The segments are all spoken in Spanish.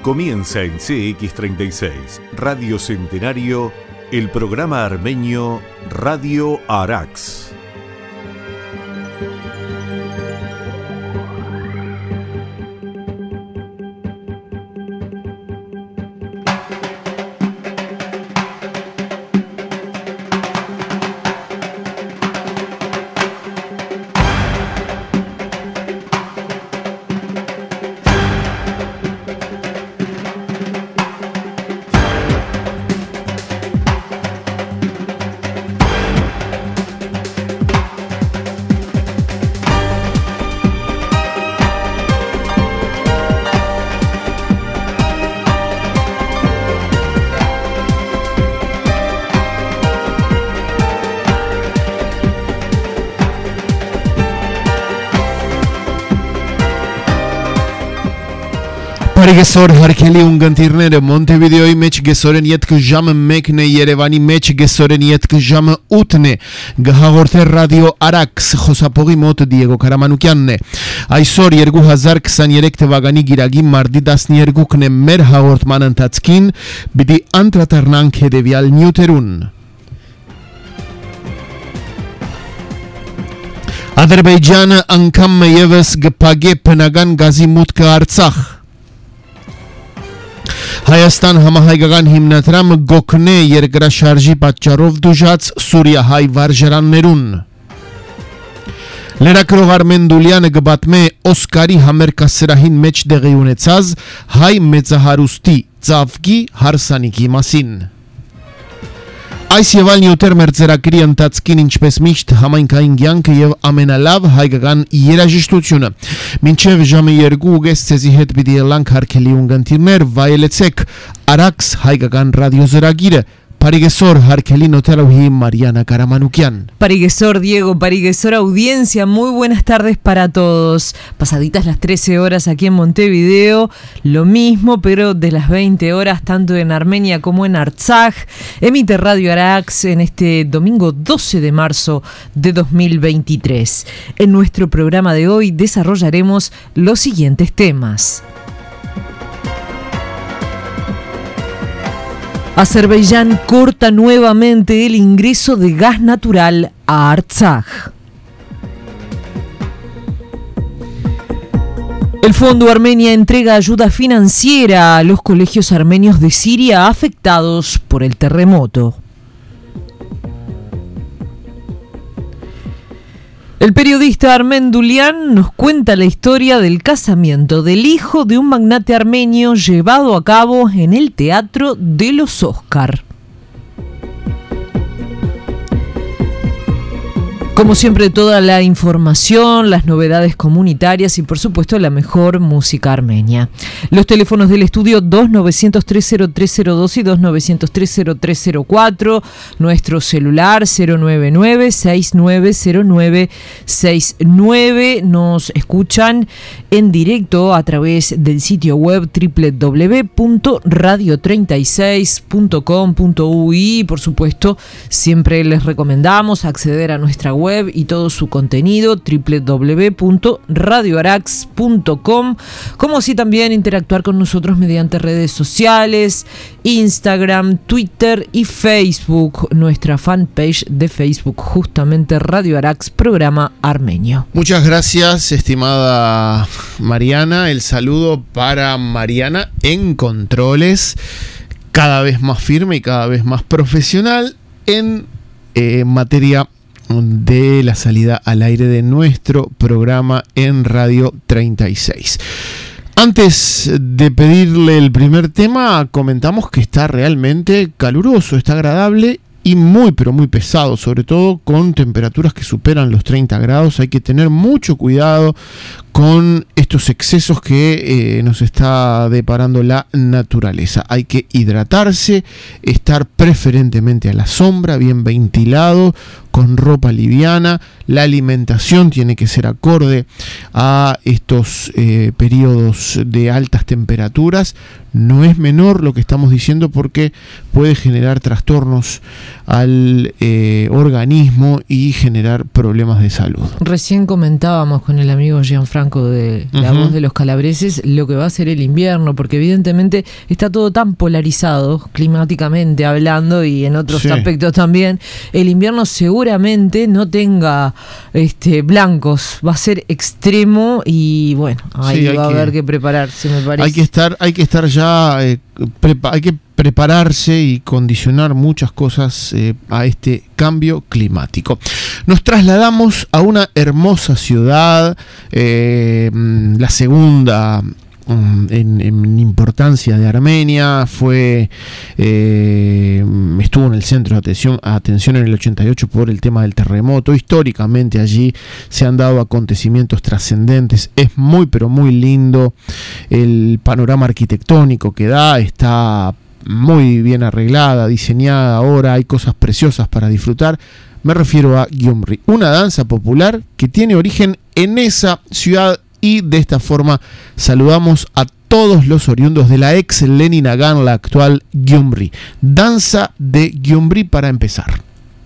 Comienza en CX36, Radio Centenario, el programa armenio Radio Arax. Gesor Harkeli ungantirnere Montevideoi mech gesoren yetk jam mekne Yerevani mech gesoren yetk jam utne Gahagorte Radio Arax Josapori mot Diego Karamanukianne Aisor yergu hazar ksan yerekte vagani giragi mardi dasni yergukne mer hagort manantatskin bidi antratarnan kedevial Newterun Azerbaycan ankam meyeves gpage penagan gazimutka Artsakh Հայաստան համահայկական հիմնադրամը գոքնե երկրաշարժի պատճառով դժուժած Սուրիա-հայ վարժարաններուն Լրագրող Արմեն Դուլյանը գբատմե Օսկարի համերկասրահին մեջ դեղի ունեցած հայ մեծահարուստի ծավկի հարսանիքի մասին Այս եւ այլ նյութեր մեր ծրագրի ընթացքին ինչպես միշտ համայնքային կյանքը եւ ամենալավ հայկական երաժշտությունը մինչեւ ժամը 2:30 ցեզի հետ պիտի ելանք հարկելի ունգընտիրներ վայելեցեք Arax հայկական ռադիոզրագիրը Parigesor Harkeli Notarohi Mariana Karamanukian. Parigesor Diego, Parigesor audiencia, muy buenas tardes para todos. Pasaditas las 13 horas aquí en Montevideo, lo mismo, pero de las 20 horas tanto en Armenia como en Artsakh. Emite Radio Arax en este domingo 12 de marzo de 2023. En nuestro programa de hoy desarrollaremos los siguientes temas. Azerbaiyán corta nuevamente el ingreso de gas natural a Artsakh. El Fondo Armenia entrega ayuda financiera a los colegios armenios de Siria afectados por el terremoto. El periodista Armen Dulian nos cuenta la historia del casamiento del hijo de un magnate armenio llevado a cabo en el Teatro de los Oscar. Como siempre, toda la información, las novedades comunitarias y por supuesto la mejor música armenia. Los teléfonos del estudio 29030302 y 29030304, nuestro celular 099-6909-69. Nos escuchan en directo a través del sitio web www.radio36.com.uy. Por supuesto, siempre les recomendamos acceder a nuestra web y todo su contenido www.radioarax.com, como así también interactuar con nosotros mediante redes sociales, Instagram, Twitter y Facebook, nuestra fanpage de Facebook, justamente Radio Arax, programa armenio. Muchas gracias, estimada Mariana. El saludo para Mariana en controles, cada vez más firme y cada vez más profesional en materia de la salida al aire de nuestro programa en Radio 36. Antes de pedirle el primer tema, comentamos que está realmente caluroso, está agradable y muy pero muy pesado, sobre todo con temperaturas que superan los 30 grados. Hay que tener mucho cuidado con estos excesos que nos está deparando la naturaleza. Hay que hidratarse, estar preferentemente a la sombra, bien ventilado, con ropa liviana. La alimentación tiene que ser acorde a estos periodos de altas temperaturas. No es menor lo que estamos diciendo porque puede generar trastornos al organismo y generar problemas de salud. Recién comentábamos con el amigo Gianfranco Franco de La Voz de los Calabreses, lo que va a ser el invierno, porque evidentemente está todo tan polarizado climáticamente hablando y en otros aspectos también. El invierno seguramente no tenga blancos, va a ser extremo y bueno, ahí va a haber que prepararse, me parece. Hay que estar ya, hay que prepararse y condicionar muchas cosas a este cambio climático. Nos trasladamos a una hermosa ciudad, la segunda en importancia de Armenia, estuvo en el centro de atención en el 88 por el tema del terremoto. Históricamente allí se han dado acontecimientos trascendentes. Es muy pero muy lindo el panorama arquitectónico que da, está muy bien arreglada, diseñada. Ahora hay cosas preciosas para disfrutar. Me refiero a Gyumri, una danza popular que tiene origen en esa ciudad, y de esta forma saludamos a todos los oriundos de la ex Leninagan, la actual Gyumri. Danza de Gyumri para empezar.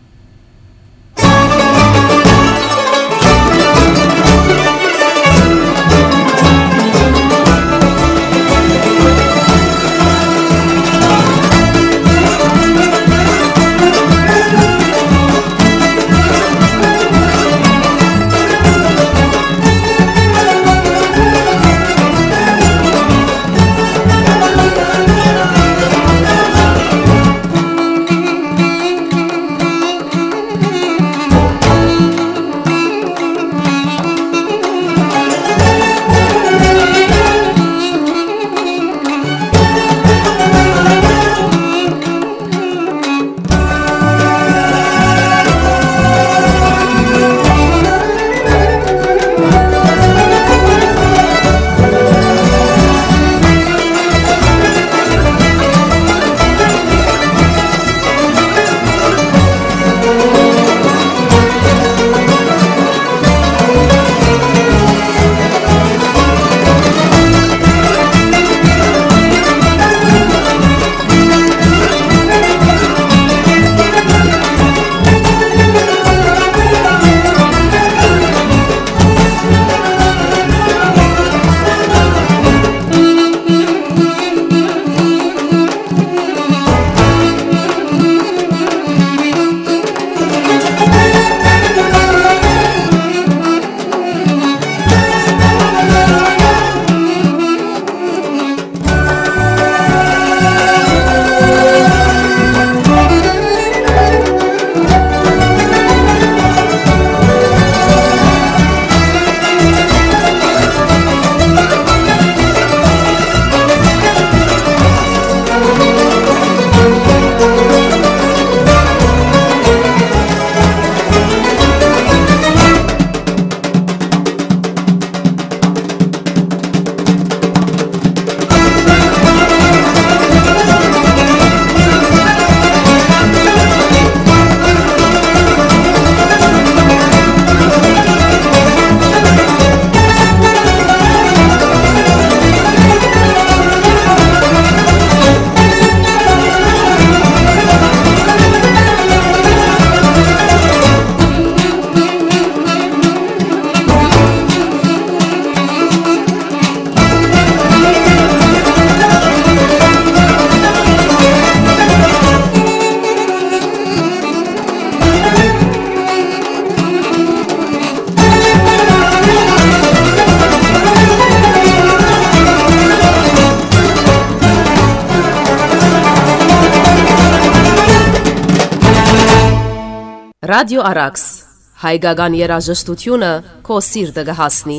Radio Arax, հայկական երաժշտությունը քո սիրտը կհասնի.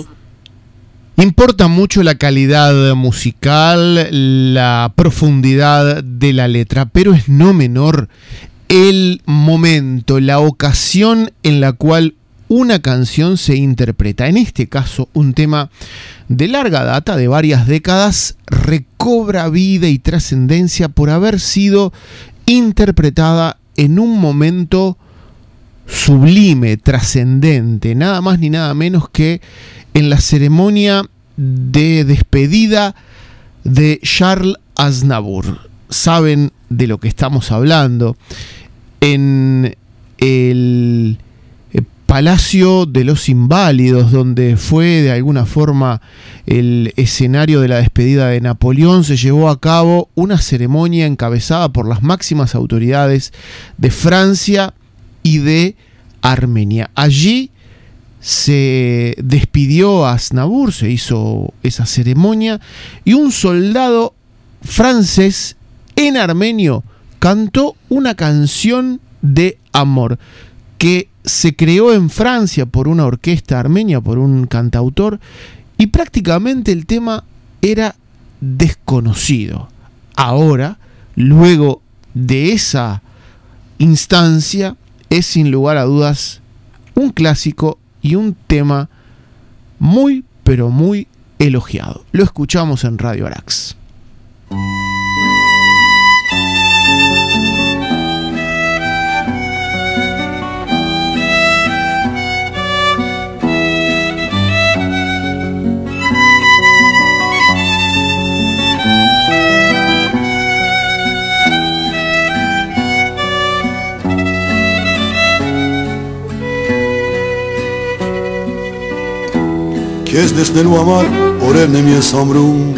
Importa mucho la calidad musical, la profundidad de la letra, pero es no menor el momento, la ocasión en la cual una canción se interpreta. En este caso, un tema de larga data, de varias décadas, recobra vida y trascendencia por haber sido interpretada en un momento sublime, trascendente, nada más ni nada menos que en la ceremonia de despedida de Charles Aznavour. Saben de lo que estamos hablando. En el Palacio de los Inválidos, donde fue de alguna forma el escenario de la despedida de Napoleón, se llevó a cabo una ceremonia encabezada por las máximas autoridades de Francia y de Armenia. Allí se despidió a Aznavour, se hizo esa ceremonia, y un soldado francés en armenio cantó una canción de amor que se creó en Francia por una orquesta armenia, por un cantautor, y prácticamente el tema era desconocido. Ahora, luego de esa instancia, es sin lugar a dudas un clásico y un tema muy, pero muy elogiado. Lo escuchamos en Radio Arax. Քեզ տեսնելու համար օրերն եմ ես ամրում,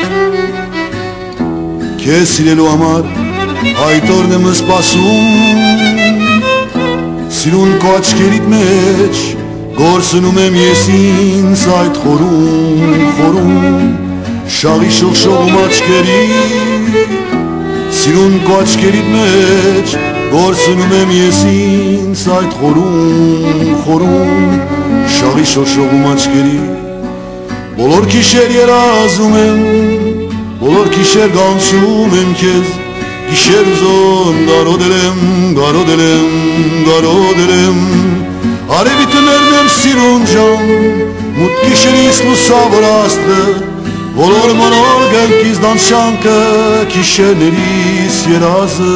քեզ սիրելու համար այդ օրն եմ սպասում, սիրուն քո աչքերիդ մեջ գործնում եմ ես ինձ այդ խորում, շաղի շողշողում աչքերի, սիրուն քո աչքերիդ մեջ գործնում եմ ես ինձ այդ խորում, շաղի շողշողում աչքերի. Բոլոր գիշեր երազում եմ, բոլոր գիշեր գանչում եմ քեզ, գիշեր ուզում գարոդել եմ, արևի տներն եմ սիրուն ջան, մութ գիշերից լուսավոր աստղը, բոլոր մանոր գենքից դանշանքը, գիշերներիս երազը.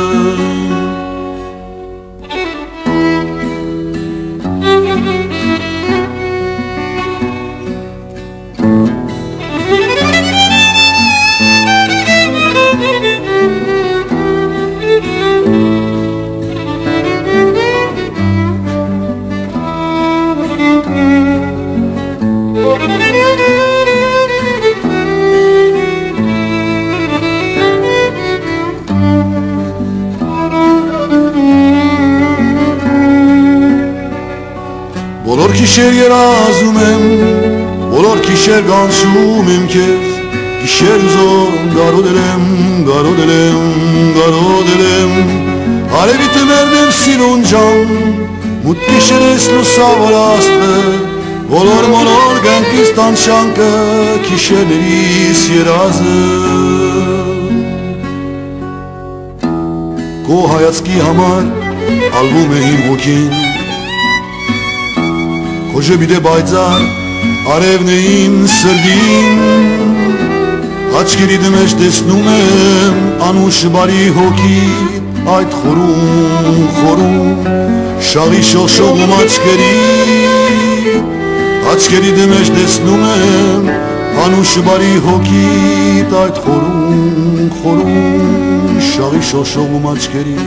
Բոլոր գիշեր երազում եմ, բոլոր գիշեր գանչում եմ քեզ, գիշեր ուզում գարոդել եմ, արևի տներն եմ սիրուն ջան, մութ գիշերես լուսավոր աստղը, բոլոր մոնոր գենքից տանշանքը, գիշերներիս երազը. Քո հայացքի համար ալվում է իմ ոգին, քո ժպիտը բայծար արևն է իմ սրտին, աչքերիդ մեջ տեսնում եմ անուշ բարի հոգի այդ խորում, շաղի շողշողում աչքերիդ մեջ տեսնում եմ անուշ բարի հոգի այդ խորում, շաղի շողշողում աչքերի.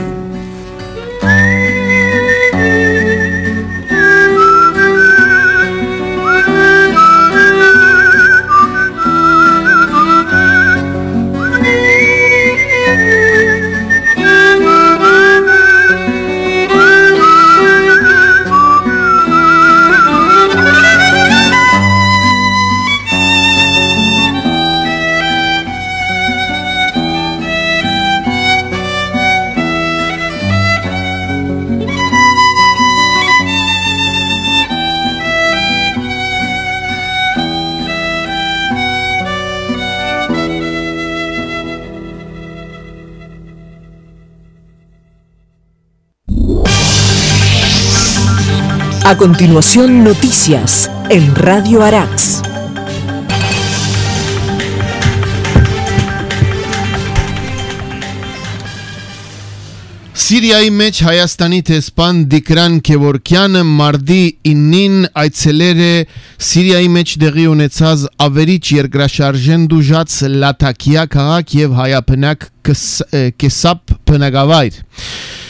A continuación, noticias en Radio Arax. Սիրիայի մեջ Հայաստանի տեսփան Դիկրան Քևորքյանը մարտի 9-ին այցելել է Սիրիայի մեջ տեղի ունեցած ավերիչ երկրաշարժեն դուժած Լաթաքիա քաղաք եւ հայաբնակ Կեսապ բնակավայր։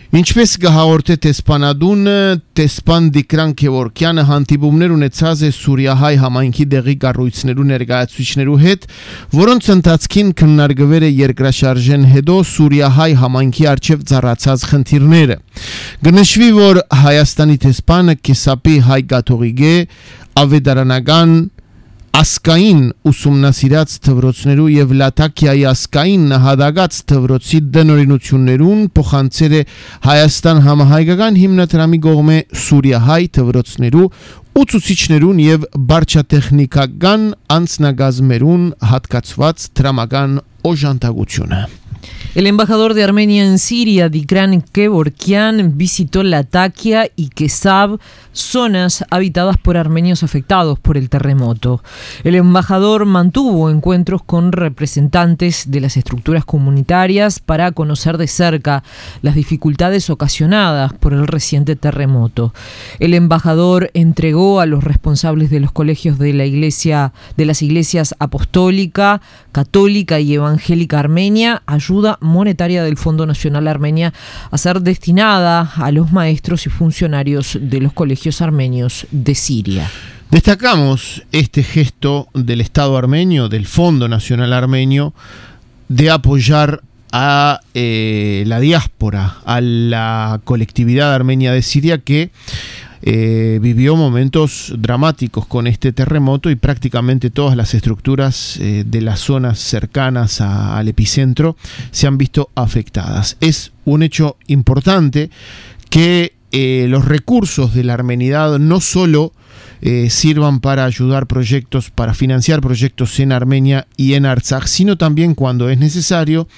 Ինչպես գահորթե տեսփանադուն տեսփան Դիկրան Քևորքյանը հանդիպումներ ունեցած է Սուրիահայ համայնքի դեղի կառույցներու ներկայացուցիչներու հետ, որոնց ընթացքին քննարկվել է երկրաշարժեն հետո Սուրիահայ համայնքի արչև ծառացած խնդիրները։ Գնշվի, որ Հայաստանի տեսփանը Կեսապի հայ կաթողիկե ավետարանական ասկային ուսումնասիրած թվրոցներու եւ Լատակիայի ասկային նահատակած թվրոցի դնորինություններուն փոխանցել է Հայաստան համահայկական հիմնադրամի կողմէ Սուրիահայ թվրոցներու ուսուցիչներուն եւ բարձրատեխնիկական անձնագազմերուն հատկացված դրամական օժանդակությունը։ El embajador de Armenia en Siria, Dikran Kevorkian, visitó Latakia y Kesab, zonas habitadas por armenios afectados por el terremoto. El embajador mantuvo encuentros con representantes de las estructuras comunitarias para conocer de cerca las dificultades ocasionadas por el reciente terremoto. El embajador entregó a los responsables de los colegios de las iglesias apostólica, católica y evangélica armenia ayuda monetaria del Fondo Nacional Armenia a ser destinada a los maestros y funcionarios de los colegios armenios de Siria. Destacamos este gesto del Estado armenio, del Fondo Nacional Armenio, de apoyar a la diáspora, a la colectividad armenia de Siria que vivió momentos dramáticos con este terremoto y prácticamente todas las estructuras de las zonas cercanas al epicentro se han visto afectadas. Es un hecho importante que los recursos de la armenidad no solo sirvan para ayudar proyectos, para financiar proyectos en Armenia y en Artsaj, sino también cuando es necesario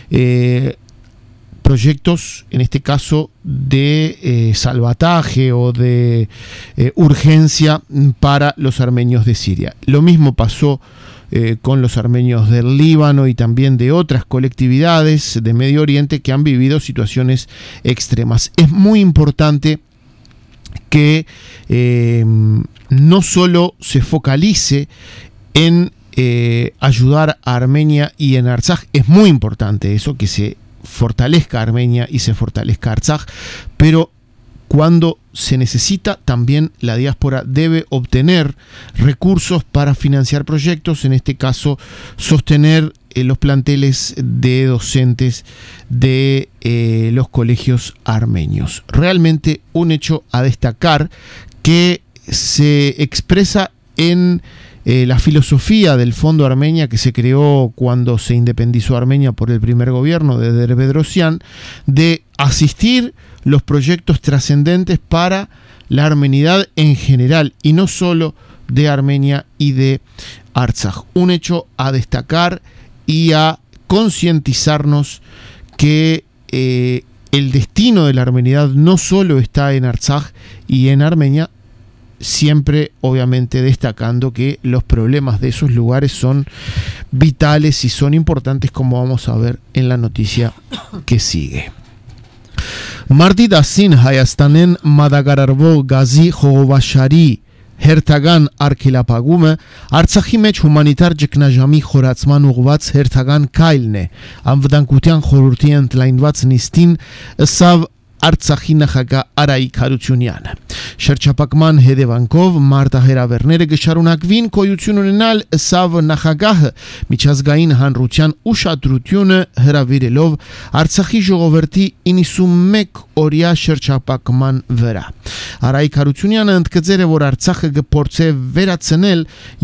proyectos, en este caso, de salvataje o de urgencia para los armenios de Siria. Lo mismo pasó con los armenios del Líbano y también de otras colectividades de Medio Oriente que han vivido situaciones extremas. Es muy importante que no solo se focalice en ayudar a Armenia y en Artsaj, es muy importante eso, que se fortalezca Armenia y se fortalezca Artsaj, pero cuando se necesita, también la diáspora debe obtener recursos para financiar proyectos, en este caso sostener los planteles de docentes de los colegios armenios. Realmente un hecho a destacar que se expresa en la filosofía del Fondo Armenia que se creó cuando se independizó Armenia por el primer gobierno de Bedrosian, de asistir los proyectos trascendentes para la armenidad en general y no solo de Armenia y de Artsaj. Un hecho a destacar y a concientizarnos que el destino de la armenidad no solo está en Artsaj y en Armenia, siempre obviamente destacando que los problemas de esos lugares son vitales y son importantes, como vamos a ver en la noticia que sigue. Mardi Dasin Hayastanen Madagararvo Gazi Jovashari Հերթական արգելապագումը Արցախի մեջ հումանիտար ճգնաժամի խորացման ուղղված հերթական քայլն է։ Անվտանգության խորհրդի ընդլայնված նիստին ըսավ Արցախի նախագահ Արայիկ Հարությունյանը։ Շրջափակման հետևանքով մարտահրավերները կշարունակվին գոյություն ունենալ, ըսավ նախագահը միջազգային հանրության ուշադրությունը հրավիրելով Արցախի ժողովրդի 91 օրյա շրջափակման վրա։ Արայիկ Հարությունյանը ընդգծել է, որ Արցախը կփորձի վերացնել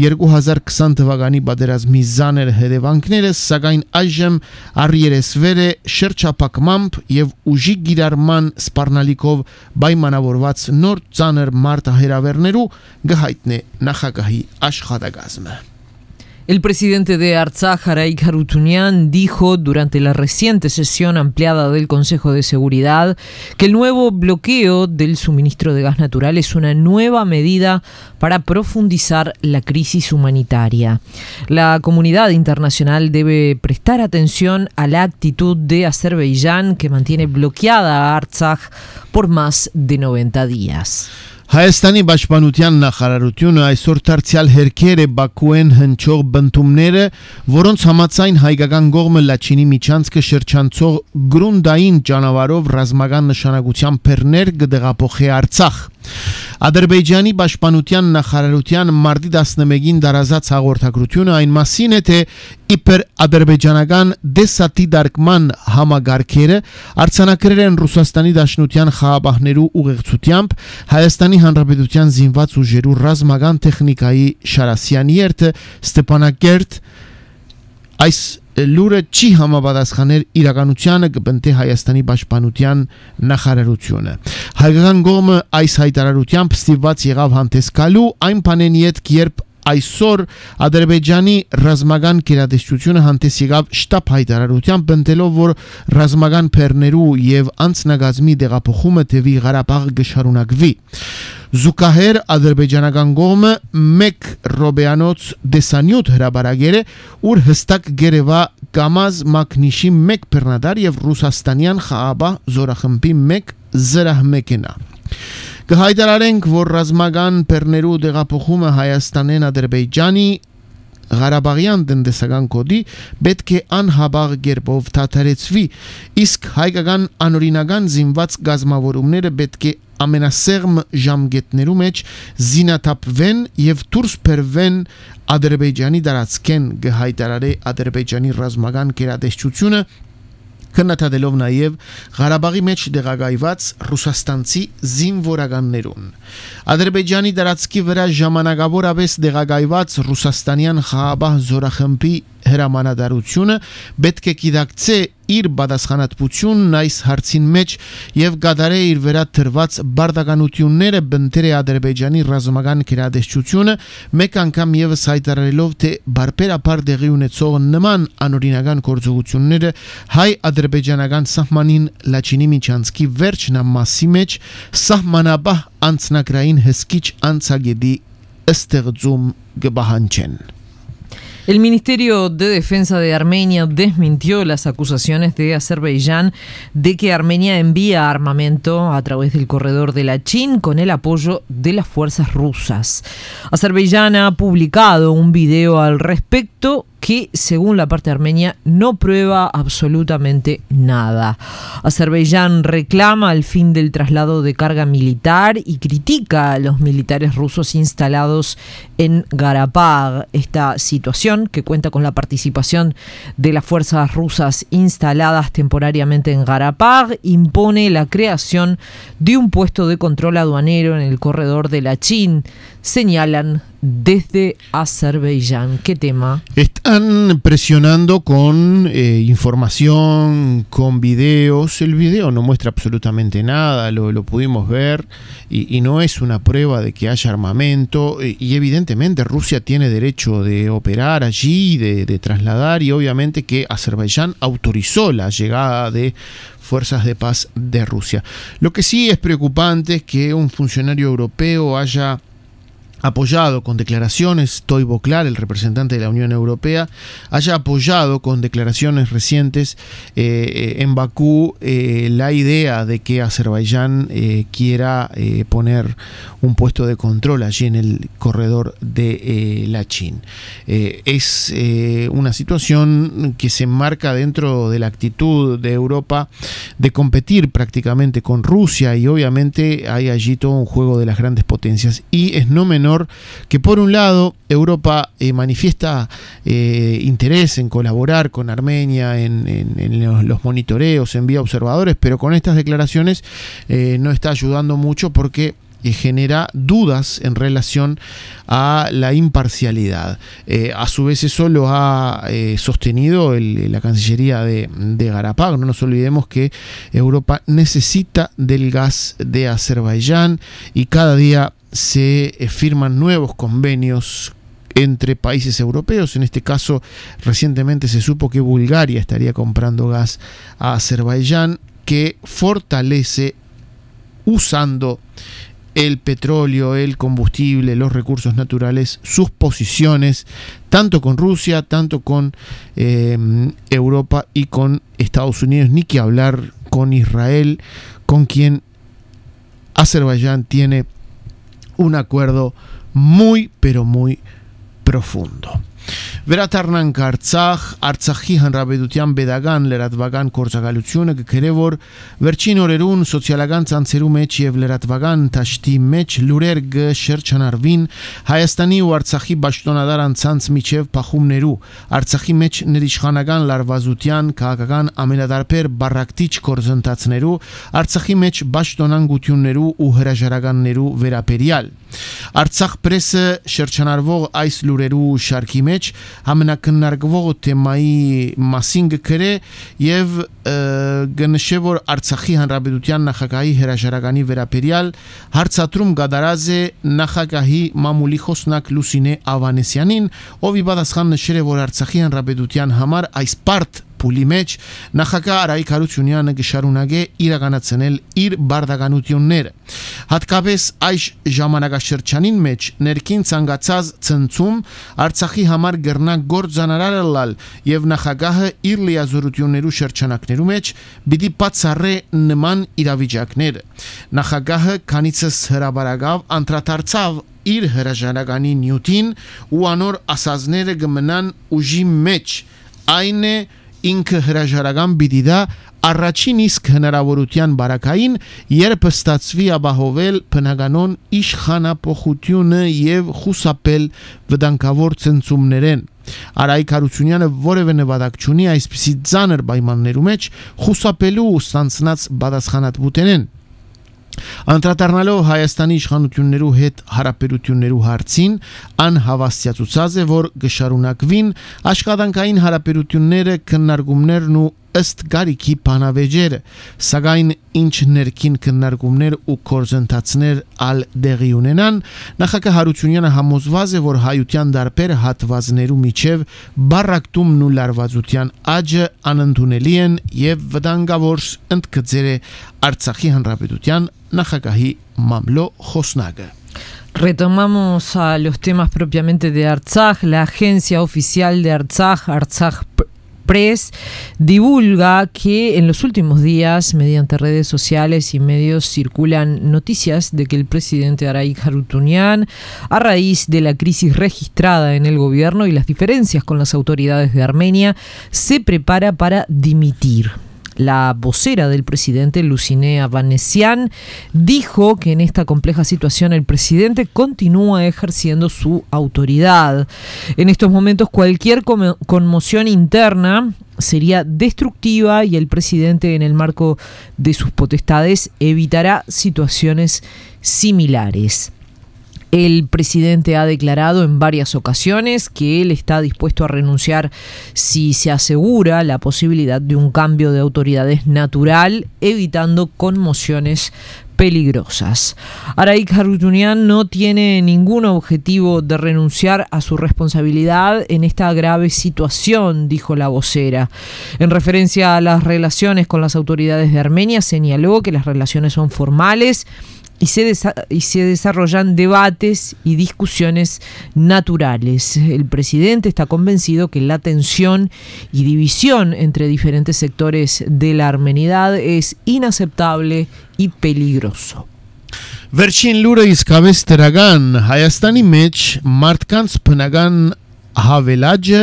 2020 թվականի պատերազմի ծանր հետևանքները, սակայն այժմ առերեսվել է շրջափակմամբ եւ ուժի գիրառման սպառնալիքով պայմանավորված նոր ծանր մարտահրավերներու գհայտնե նախագահի աշխատակազմը։ El presidente de Artsaj, Arayik Harutyunyan, dijo durante la reciente sesión ampliada del Consejo de Seguridad que el nuevo bloqueo del suministro de gas natural es una nueva medida para profundizar la crisis humanitaria. La comunidad internacional debe prestar atención a la actitud de Azerbaiyán, que mantiene bloqueada a Artsaj por más de 90 días. Հայաստանի Պաշտպանության նախարարությունը այսօր դարձյալ հերքեր է Բաքուեն հնչող բնդումները, որոնց համաձայն հայկական կողմը Լաչինի միջանցքը շրջանցող գրունդային ճանավարով ռազմական նշանակության բեռներ կդեղափոխի Արցախ։ Ադրբեջանի Պաշտպանության նախարարության մարտի 11-ին դարազած հաղորդագրությունը այն մասին է, թե իբր ադրբեջանական դեսատիդարկման համագարքերը արձանագրել են Ռուսաստանի Դաշնության խաղաղապահներու ուղեկցությամբ Հայաստանի Հանրապետության զինված ուժերու ռազմական տեխնիկայի Շարասյան երթը Ստեփանակերտ այս լուրը չի համապատասխանել իրականությանը կբնտե Հայաստանի Պաշտպանության նախարարությունը։ Հայկական կողմը այս հայտարարությամբ ստիպված եղավ հանդես գալու այն բանենի հետ, երբ այսօր Ադրբեջանի ռազմական գերատեսչությունը հանդես եկավ շտաբ հայտարարությամբ բնտելով, որ ռազմական բեռներու եւ անձնագազմի դեղափոխումը տևի Ղարաբաղ կշարունակվի։ Զուգահեռ ադրբեջանական կողմը 1 ռոբեանոց դեսանյութ հրաբարագեր է, ուր հստակ գերեվա Կամազ Մակնիշի 1 բեռնադար եւ ռուսաստանյան խաղաղապահ զորախմբի 1 զրահմեկենա։ Կհայտարարենք, որ ռազմական բեռներու դեղափոխումը Հայաստանեն Ադրբեջանի Ղարաբաղյան տնտեսական կոդի պետք է անհաբաղ կերպով դադարեցվի, իսկ հայկական անօրինական զինված գազམ-ավորումները պետք է ամենասեղմ ժամկետներու մեջ զինաթափվեն եւ դուրս բերվեն Ադրբեջանի դարածքեն, կհայտարարի Ադրբեջանի ռազմական գերատեսչությունը, քննադատելով նաև Ղարաբաղի մեջ դեղագայված ռուսաստանցի զինվորականներուն։ Ադրբեջանի դարածքի վրա ժամանակավորապես դեղագայված ռուսաստանյան խաղաղապահ զորախմբի հրամանատարությունը պետք է գիտակցե իր պատասխանատվությունն այս հարցին մեջ եւ գադարե իր վրա դրված բարդականությունները բնտեր է Ադրբեջանի ռազմական գերատեսչությունը, մեկ անգամ եւս հայտարարելով, թե բարբերաբար դեղի ունեցող նման անօրինական գործողությունները հայ-ադրբեջանական սահմանին Լաչինի միջանցքի վերջնամասի մեջ սահմանաբահ անձնագրային հսկիչ անցագետի ստեղծում կպահանջեն։ El Ministerio de Defensa de Armenia desmintió las acusaciones de Azerbaiyán de que Armenia envía armamento a través del corredor de Lachin con el apoyo de las fuerzas rusas. Azerbaiyán ha publicado un video al respecto que, según la parte armenia, no prueba absolutamente nada. Azerbaiyán reclama el fin del traslado de carga militar y critica a los militares rusos instalados en Karabaj. Esta situación, que cuenta con la participación de las fuerzas rusas instaladas temporariamente en Karabaj, impone la creación de un puesto de control aduanero en el corredor de Lachin, señalan desde Azerbaiyán. ¿Qué tema? Están presionando con información, con videos. El video no muestra absolutamente nada, lo pudimos ver y no es una prueba de que haya armamento y evidentemente Rusia tiene derecho de operar allí, de trasladar, y obviamente que Azerbaiyán autorizó la llegada de fuerzas de paz de Rusia. Lo que sí es preocupante es que un funcionario europeo haya apoyado con declaraciones, Toivo Clar, el representante de la Unión Europea, haya apoyado con declaraciones recientes en Bakú la idea de que Azerbaiyán quiera poner un puesto de control allí en el corredor de Lachin. Es una situación que se enmarca dentro de la actitud de Europa de competir prácticamente con Rusia, y obviamente hay allí todo un juego de las grandes potencias, y es no menor que por un lado Europa manifiesta interés en colaborar con Armenia en los monitoreos, envía observadores, pero con estas declaraciones no está ayudando mucho porque genera dudas en relación a la imparcialidad. A su vez eso lo ha sostenido la Cancillería de Karabaj. No nos olvidemos que Europa necesita del gas de Azerbaiyán y cada día se firman nuevos convenios entre países europeos. En este caso, recientemente se supo que Bulgaria estaría comprando gas a Azerbaiyán, que fortalece, usando el petróleo, el combustible, los recursos naturales, sus posiciones tanto con Rusia, tanto con Europa y con Estados Unidos, ni que hablar con Israel, con quien Azerbaiyán tiene un acuerdo muy, pero muy profundo. Վերադառնանք Արցախի հանրապետության pedagogan լրատվական գործակալությունը կգրե որ վերջին օրերուն սոցիալական ցանցերու մեջ եւ լրատվական դաշտի մեջ լուրեր կշրջանառվին Հայաստանի ու Արցախի պաշտոնատար անձանց միջև փախումներու Արցախի մեջ ներիշխանական լարվածության քաղաքական ամենադարբեր բառակտիչ գործընթացներու Արցախի մեջ պաշտոնանկություններու ու հրաժարականներու վերաբերյալ Արցախ պրեսը շրջանառվող այս լուրերու շարքի մեջ համնակնարկվող թեմայի մասին կգրե եւ կնշե որ Արցախի հանրապետության նախագահի հրաժարականի վերաբերյալ հարցատրում կատարած է նախագահի մամուլի խոսնակ Լուսինե Ավանեսյանին ով ի պատասխան նշել է որ Արցախի հանրապետության համար այս պարտ փուլի մեջ նախագահ Արայիկ Հարությունյանը կշարունակե իրականացնել իր բարդականությունները հատկապես այս ժամանակաշրջանին մեջ ներքին ցանկացած ցնցում Արցախի համար գրնակ գործանարարել եւ նախագահը իր լիազորություններու շրջանակներու մեջ պիտի բացառե նման իրավիճակները նախագահը քանիցս հրաբարակավ անդրադարձավ իր հրաժարականի նյութին ու անոր ասազները կմնան ուժի մեջ այն է ինքը հրաժարական պիտի դա առաջին իսկ հնարավորության բարակային երբ ստացվի ապահովել բնականոն իշխանապողությունը եւ խուսափել վտանգավոր ցնցումներեն Արայիկ Հարությունյանը որևէ նպատակ չունի այսպիսի ծանր պայմաններու մեջ խուսափելու ու ստանցնած պատասխանատվութենեն Անդրադառնալով Հայաստանի իշխանություններու հետ հարաբերություններու հարցին անհավաստիացուցած է որ գշարունակվին աշխատանքային հարաբերությունները քննարկումներն ու ըստ գարիքի բանավեճերը սակայն ինչ ներքին քննարկումներ ու կորզընթացներ ալ դեղի ունենան նախագահ Հարությունյանը համոզված է որ հայության դարբեր հատվածներու միջև բառակտումն ու լարվածության աճը անընդունելի են եւ վտանգավոր ընդգծել է Արցախի հանրապետության նախագահի մամլո խոսնակը Retomamos a los temas propiamente de Artsaj. La agencia oficial de Artsaj, Artsaj Press, divulga que en los últimos días, mediante redes sociales y medios, circulan noticias de que el presidente Arayik Harutyunyan, a raíz de la crisis registrada en el gobierno y las diferencias con las autoridades de Armenia, se prepara para dimitir. La vocera del presidente, Lucinea Avanesian, dijo que en esta compleja situación el presidente continúa ejerciendo su autoridad. En estos momentos cualquier conmoción interna sería destructiva y el presidente, en el marco de sus potestades, evitará situaciones similares. El presidente ha declarado en varias ocasiones que él está dispuesto a renunciar si se asegura la posibilidad de un cambio de autoridades natural, evitando conmociones peligrosas. Arayik Harutyunyan no tiene ningún objetivo de renunciar a su responsabilidad en esta grave situación, dijo la vocera. En referencia a las relaciones con las autoridades de Armenia, señaló que las relaciones son formales y se desarrollan debates y discusiones naturales. El presidente está convencido que la tensión y división entre diferentes sectores de la armenidad es inaceptable y peligroso. Վերջին լուրը իսկապես դրական Հայաստանի մեջ մարդկանց բնական հավելաճը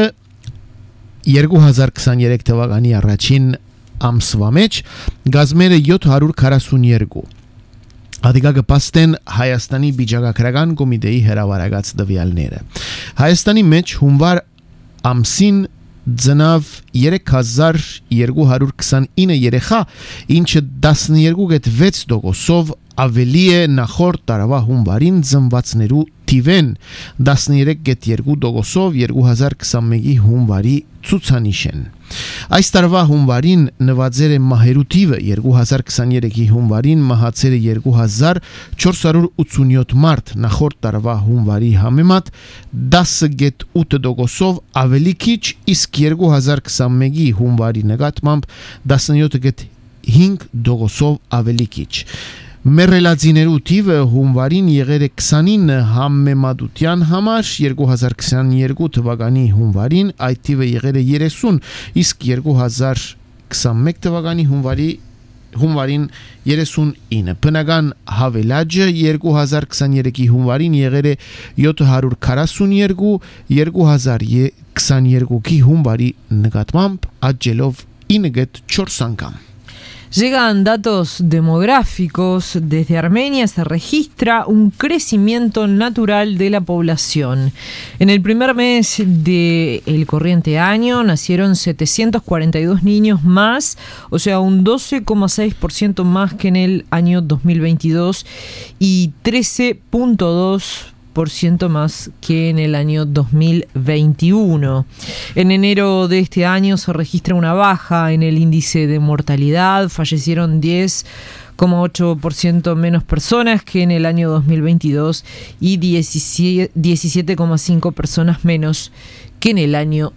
2023 թվականի առաջին ամսվա մեջ գազմերը 742 Adică կպաստեն Հայաստանի վիճակագրական կոմիտեի հրավարակած տվյալները Հայաստանի մեջ հունվար ամսին ծնավ 3229 երեխա ինչը 12.6% ավելի է նախորդ տարվա հունվարին ծնվածներու թիվեն 13.2%-ով 2021-ի հունվարի ցուցանիշեն Այս տարվա հունվարին նվազել է մահերու թիվը 2023-ի հունվարին մահացել է 2487 մարդ նախորդ տարվա հունվարի համեմատ 10.8%-ով ավելի քիչ իսկ 2021-ի հունվարի նկատմամբ 17.5%-ով ավելի քիչ Մեռելածիներու թիվը հունվարին եղել է 29 համեմատության համար 2022 թվականի հունվարին այդ թիվը եղել է 30 իսկ 2021 թվականի հունվարի hungvarin yeresun in. Pınagan havelajı yergu hazar ksan yereki hungvarin yegere yoto harur karasun yergu ksan yergu ki hungvari negatmamp adjelov ineget chorsankam. Llegan datos demográficos. Desde Armenia se registra un crecimiento natural de la población. En el primer mes del corriente año nacieron 742 niños más, o sea, un 12,6% más que en el año 2022 y 13,2% más que en el año 2021. En enero de este año se registra una baja en el índice de mortalidad. Fallecieron 10,8% menos personas que en el año 2022 y 17,5 personas menos que en el año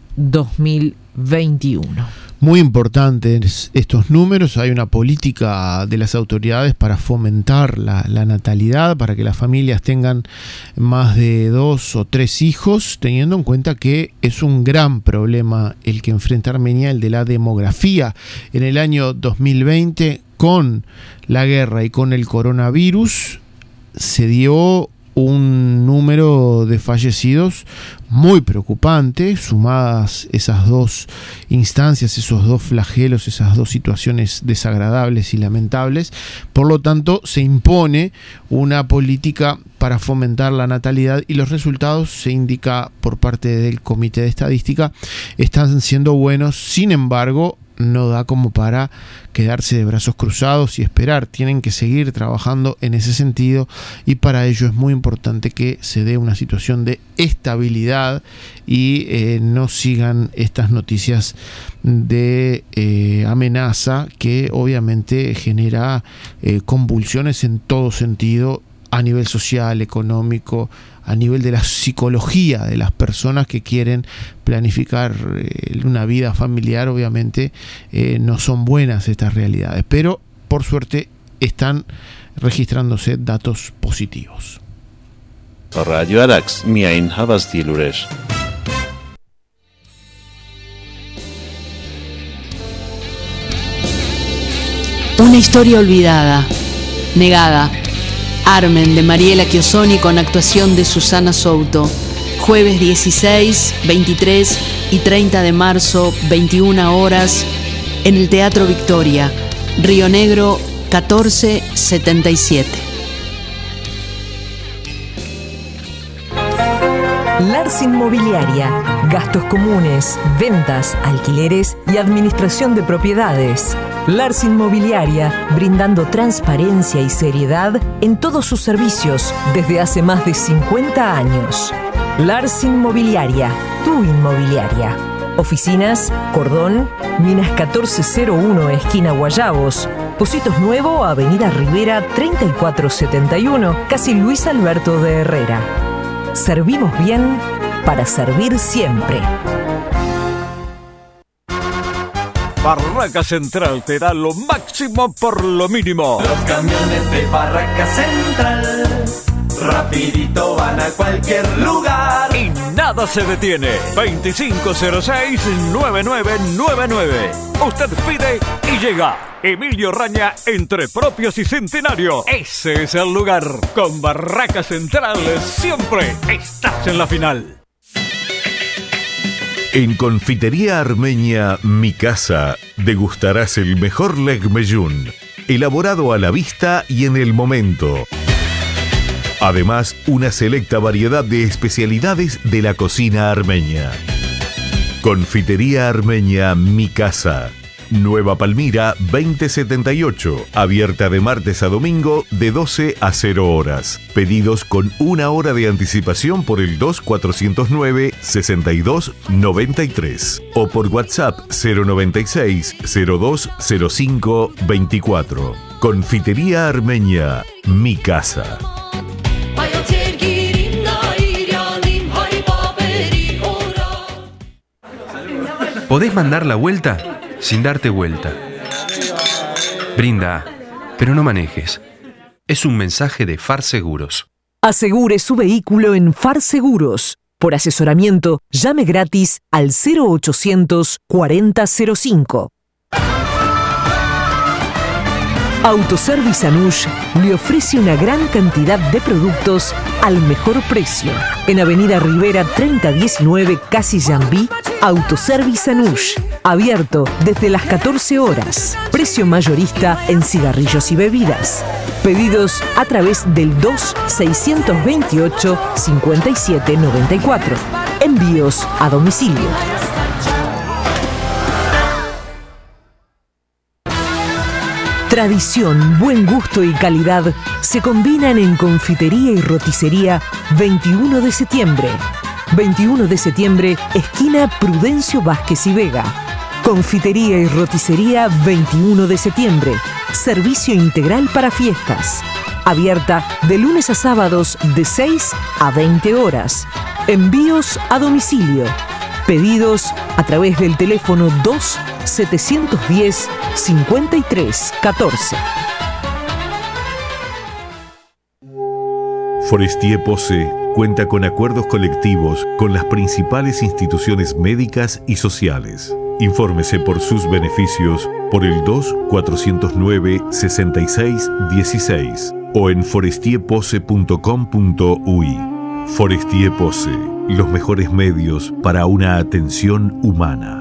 2021. Muy importantes estos números. Hay una política de las autoridades para fomentar la natalidad, para que las familias tengan más de 2 o 3 hijos, teniendo en cuenta que es un gran problema el que enfrenta Armenia, el de la demografía. En el año 2020, con la guerra y con el coronavirus, se dio un número de fallecidos muy preocupante, sumadas esas dos instancias, esos dos flagelos, esas dos situaciones desagradables y lamentables. Por lo tanto, se impone una política para fomentar la natalidad y los resultados, se indica por parte del Comité de Estadística, están siendo buenos. Sin embargo, no da como para quedarse de brazos cruzados y esperar. Tienen que seguir trabajando en ese sentido, y para ello es muy importante que se dé una situación de estabilidad y no sigan estas noticias de amenaza que obviamente genera convulsiones en todo sentido, a nivel social, económico, a nivel de la psicología de las personas que quieren planificar una vida familiar. Obviamente no son buenas estas realidades, pero por suerte están registrándose datos positivos. Radio Arax, miain havas diluresh. Una historia olvidada, negada. Armen, de Mariela Chiosoni, con actuación de Susana Souto. Jueves 16, 23 y 30 de marzo, 21 horas, en el Teatro Victoria, Río Negro 1477. Lars Inmobiliaria. Gastos comunes, ventas, alquileres y administración de propiedades. Lars Inmobiliaria, brindando transparencia y seriedad en todos sus servicios desde hace más de 50 años. Lars Inmobiliaria, tu inmobiliaria. Oficinas, Cordón, Minas 1401, esquina Guayabos. Positos Nuevo, Avenida Rivera 3471, casi Luis Alberto de Herrera. Servimos bien para servir siempre. Barraca Central te da lo máximo por lo mínimo. Los camiones de Barraca Central rapidito van a cualquier lugar y nada se detiene. 2506-9999. Usted pide y llega. Emilio Raña, entre Propios y Centenario. Ese es el lugar. Con Barraca Central siempre estás en la final. En Confitería Armenia Mi Casa degustarás el mejor legmeyún, elaborado a la vista y en el momento. Además, una selecta variedad de especialidades de la cocina armenia. Confitería Armenia Mi Casa, Nueva Palmira 2078, abierta de martes a domingo de 12 a 0 horas. Pedidos con 1 hora de anticipación por el 2409-6293 o por WhatsApp 096-020524. Confitería Armenia Mi Casa. ¿Podés mandar la vuelta sin darte vuelta? Brinda, pero no manejes. Es un mensaje de FAR Seguros. Asegure su vehículo en FAR Seguros. Por asesoramiento, llame gratis al 0800 4005. Autoservice Anush le ofrece una gran cantidad de productos al mejor precio. En Avenida Rivera 3019, Casi Jambí, Autoservice Anush. Abierto desde las 14 horas. Precio mayorista en cigarrillos y bebidas. Pedidos a través del 2-628-5794. Envíos a domicilio. Tradición, buen gusto y calidad se combinan en Confitería y Roticería 21 de septiembre. 21 de septiembre, esquina Prudencio Vázquez y Vega. Confitería y Roticería 21 de septiembre. Servicio integral para fiestas. Abierta de lunes a sábados de 6 a 20 horas. Envíos a domicilio. Pedidos a través del teléfono 2-710-5314. Forestier Posse cuenta con acuerdos colectivos con las principales instituciones médicas y sociales. Infórmese por sus beneficios por el 2-409-6616 o en forestierposse.com.uy. Forestier Posse, los mejores medios para una atención humana.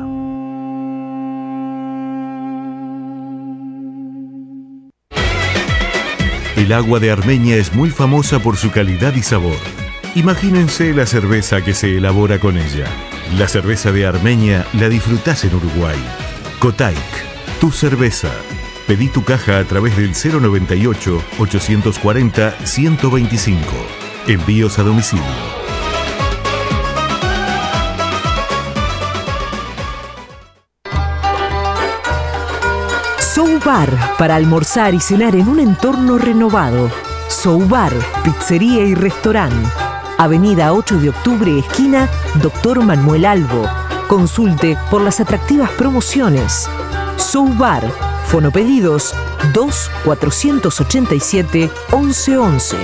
El agua de Armenia es muy famosa por su calidad y sabor. Imagínense la cerveza que se elabora con ella. La cerveza de Armenia la disfrutás en Uruguay. Kotaik, tu cerveza. Pedí tu caja a través del 098-840-125. Envíos a domicilio. Soubar, para almorzar y cenar en un entorno renovado. Soubar, pizzería y restaurante. Avenida 8 de Octubre, esquina Dr. Manuel Albo. Consulte por las atractivas promociones. Soubar, fonopedidos 2-487-1111.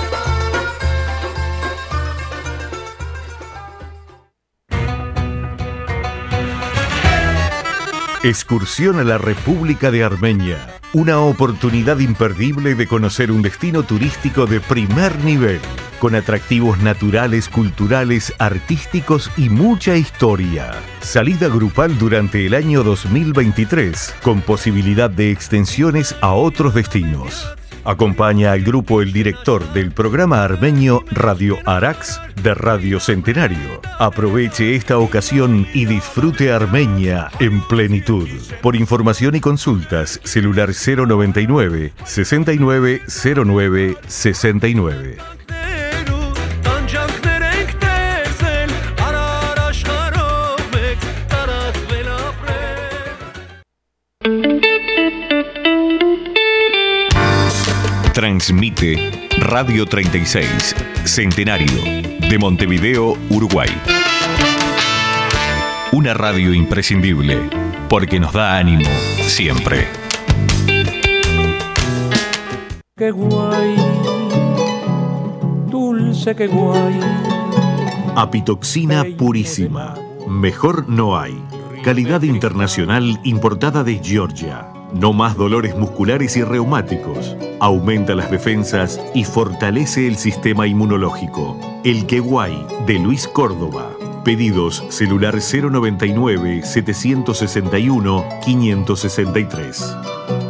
Excursión a la República de Armenia. Una oportunidad imperdible de conocer un destino turístico de primer nivel, con atractivos naturales, culturales, artísticos y mucha historia. Salida grupal durante el año 2023, con posibilidad de extensiones a otros destinos. Acompaña al grupo el director del programa armenio Radio Arax de Radio Centenario. Aproveche esta ocasión y disfrute Armenia en plenitud. Por información y consultas, celular 099 6909 69. Transmite Radio 36, Centenario, de Montevideo, Uruguay. Una radio imprescindible, porque nos da ánimo siempre. Qué guay, dulce, qué guay. Apitoxina purísima. Mejor no hay. Calidad internacional importada de Georgia. No más dolores musculares y reumáticos. Aumenta las defensas y fortalece el sistema inmunológico. El Queguay, de Luis Córdoba. Pedidos celular 099 761 563.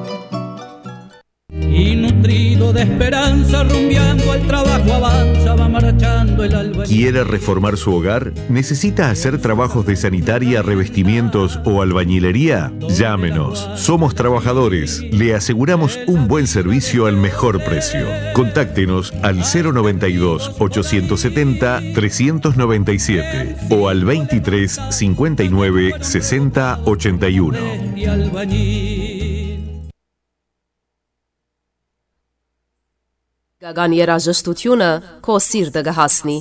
Y nutrido de esperanza, rumbeando al trabajo avanza, va marchando el alba. ¿Quiere reformar su hogar? ¿Necesita hacer trabajos de sanitaria, revestimientos o albañilería? Llámenos. Somos trabajadores. Le aseguramos un buen servicio al mejor precio. Contáctenos al 092-870-397 o al 23 59 60 81. Gagan երաժշտությունը քո սիրտը կհասնի։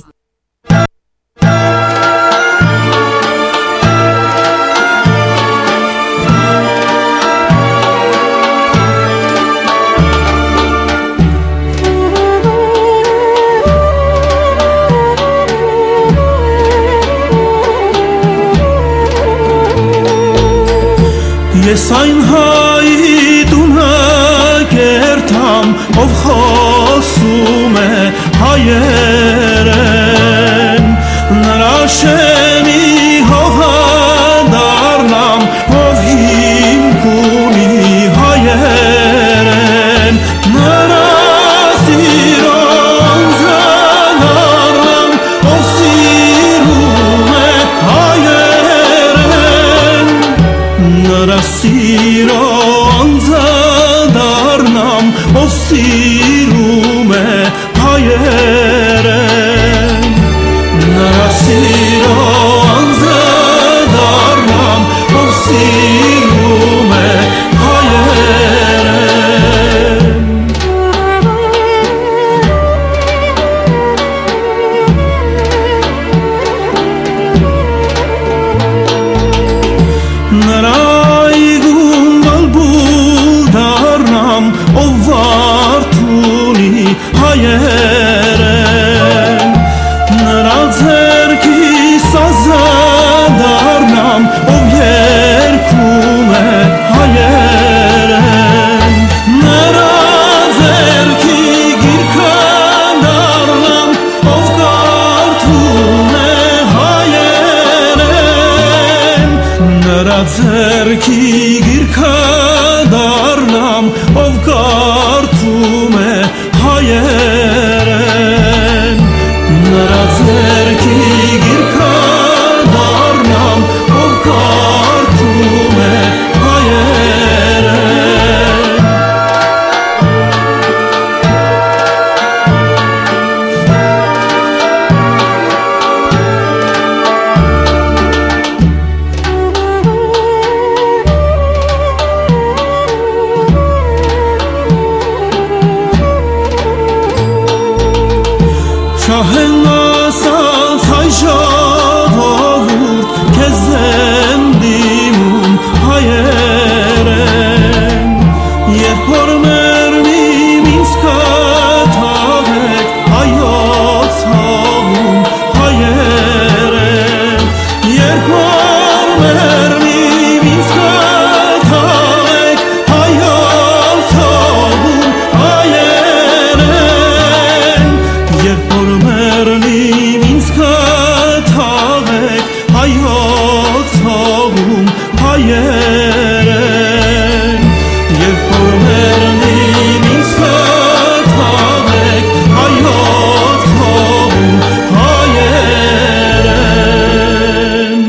Ես այն հայտունակ ով խոսում է հայերեն նրա շեմի հողը դառնամ ով հիմք ունի հայերեն նրա սիրո անձը դառնամ ով սիրում է հայերեն նրա սիրո անձը դառնամ ով սիրում է հայերեն նրա սիրո անձը դառնամ ով սիրում է հայերեն նրա այգում բալբուլ դառնամ ով վարդ ունի հայերեն նրա ձեռքի սազը դառնամ ով երգում է հայերեն նրա ձեռքի գիրքը դառնամ ով կարդում է հայերեն նրա ձեռքի գիրքը դառնամ ով կարդում է հայերեն նրա ձեռքի գիրքը դառնամ ով կարդում է հայերեն շահեն ասած հայ ժողովուրդ քեզ եմ դիմում հայերեն երբ որ մերմիմ ինձ կթաղեք հայոց հողում հայերեն երբ որ մերմիմ ինձ կթաղեք հայոց հողում հայերեն երբ որ մերնիմ ինձ կթաղեք հայոց հողում հայերեն երբ որ մերնիմ ինձ կթաղեք հայոց հողում հայերեն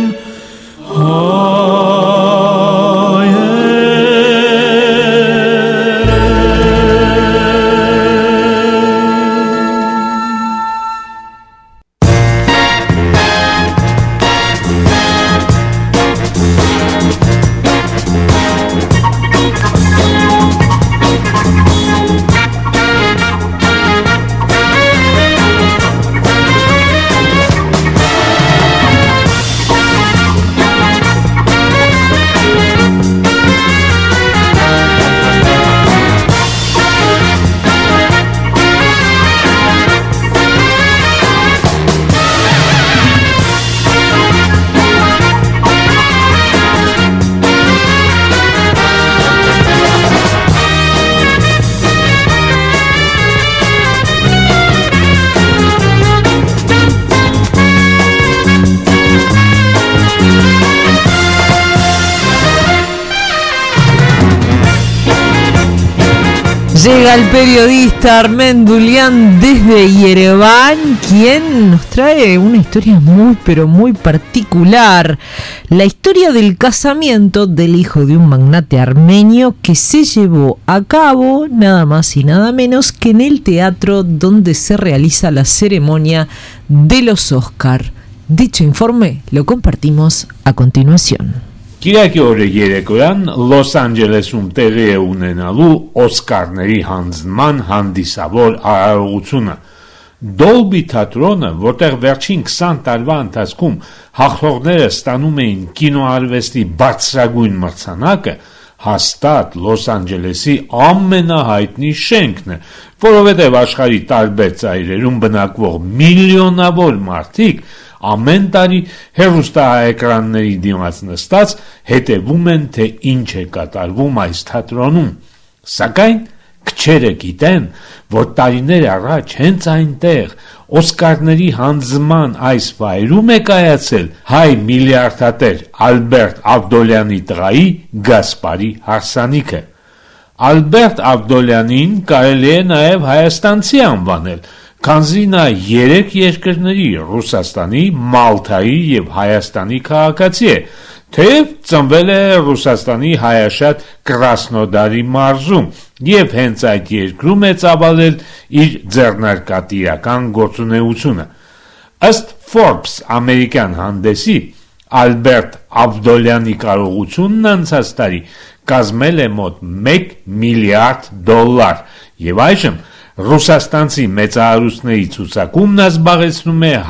Llega el periodista Armen Dulian desde Yerevan, quien nos trae una historia muy pero muy particular. La historia del casamiento del hijo de un magnate armenio que se llevó a cabo nada más y nada menos que en el teatro donde se realiza la ceremonia de los Oscar. Dicho informe lo compartimos a continuación. Կիրակի օրը երեկոյան Լոս Անջելեսում տեղի է ունենալու Օսկարների հանձնման հանդիսավոր արարողությունը։ Դոլբի թատրոնը, որտեղ վերջին 20 տարվա ընթացքում հաղթողները ստանում էին կինոարվեստի բարձրագույն մրցանակը, հաստատ Լոս Անջելեսի ամենահայտնի շենքն է, որովհետև աշխարհի տարբեր ծայրերում բնակվող միլիոնավոր մարդիկ ամեն տարի հեռուստաէկրանների դիմաց նստած հետևում են, թե ինչ է կատարվում այս թատրոնում։ Սակայն Քչերը գիտեն, որ տարիներ առաջ հենց այնտեղ Օսկարների հանձնման այս վայրում է կայացել հայ միլիարդատեր Ալբերտ Ավդոլյանի տղայի Գասպարի հարսանիքը։ Ալբերտ Ավդոլյանին կարելի է նաև հայաստանցի անվանել, քանզի նա 3 երկրների Ռուսաստանի, Մալթայի եւ Հայաստանի քաղաքացի է, թեև ծնվել է Ռուսաստանի հայաշատ Կրասնոդարի մարզում եւ հենց այդ երկրում է ծավալել իր ձեռնարկատիրական գործունեությունը։ Ըստ Forbes ամերիկյան հանդեսի Ալբերտ Ավդոլյանի կարողությունն անցած տարի կազմել է մոտ $1 միլիարդ եւ այժմ ռուսաստանցի մեծահարուստների ցուցակում նա զբաղեցնում է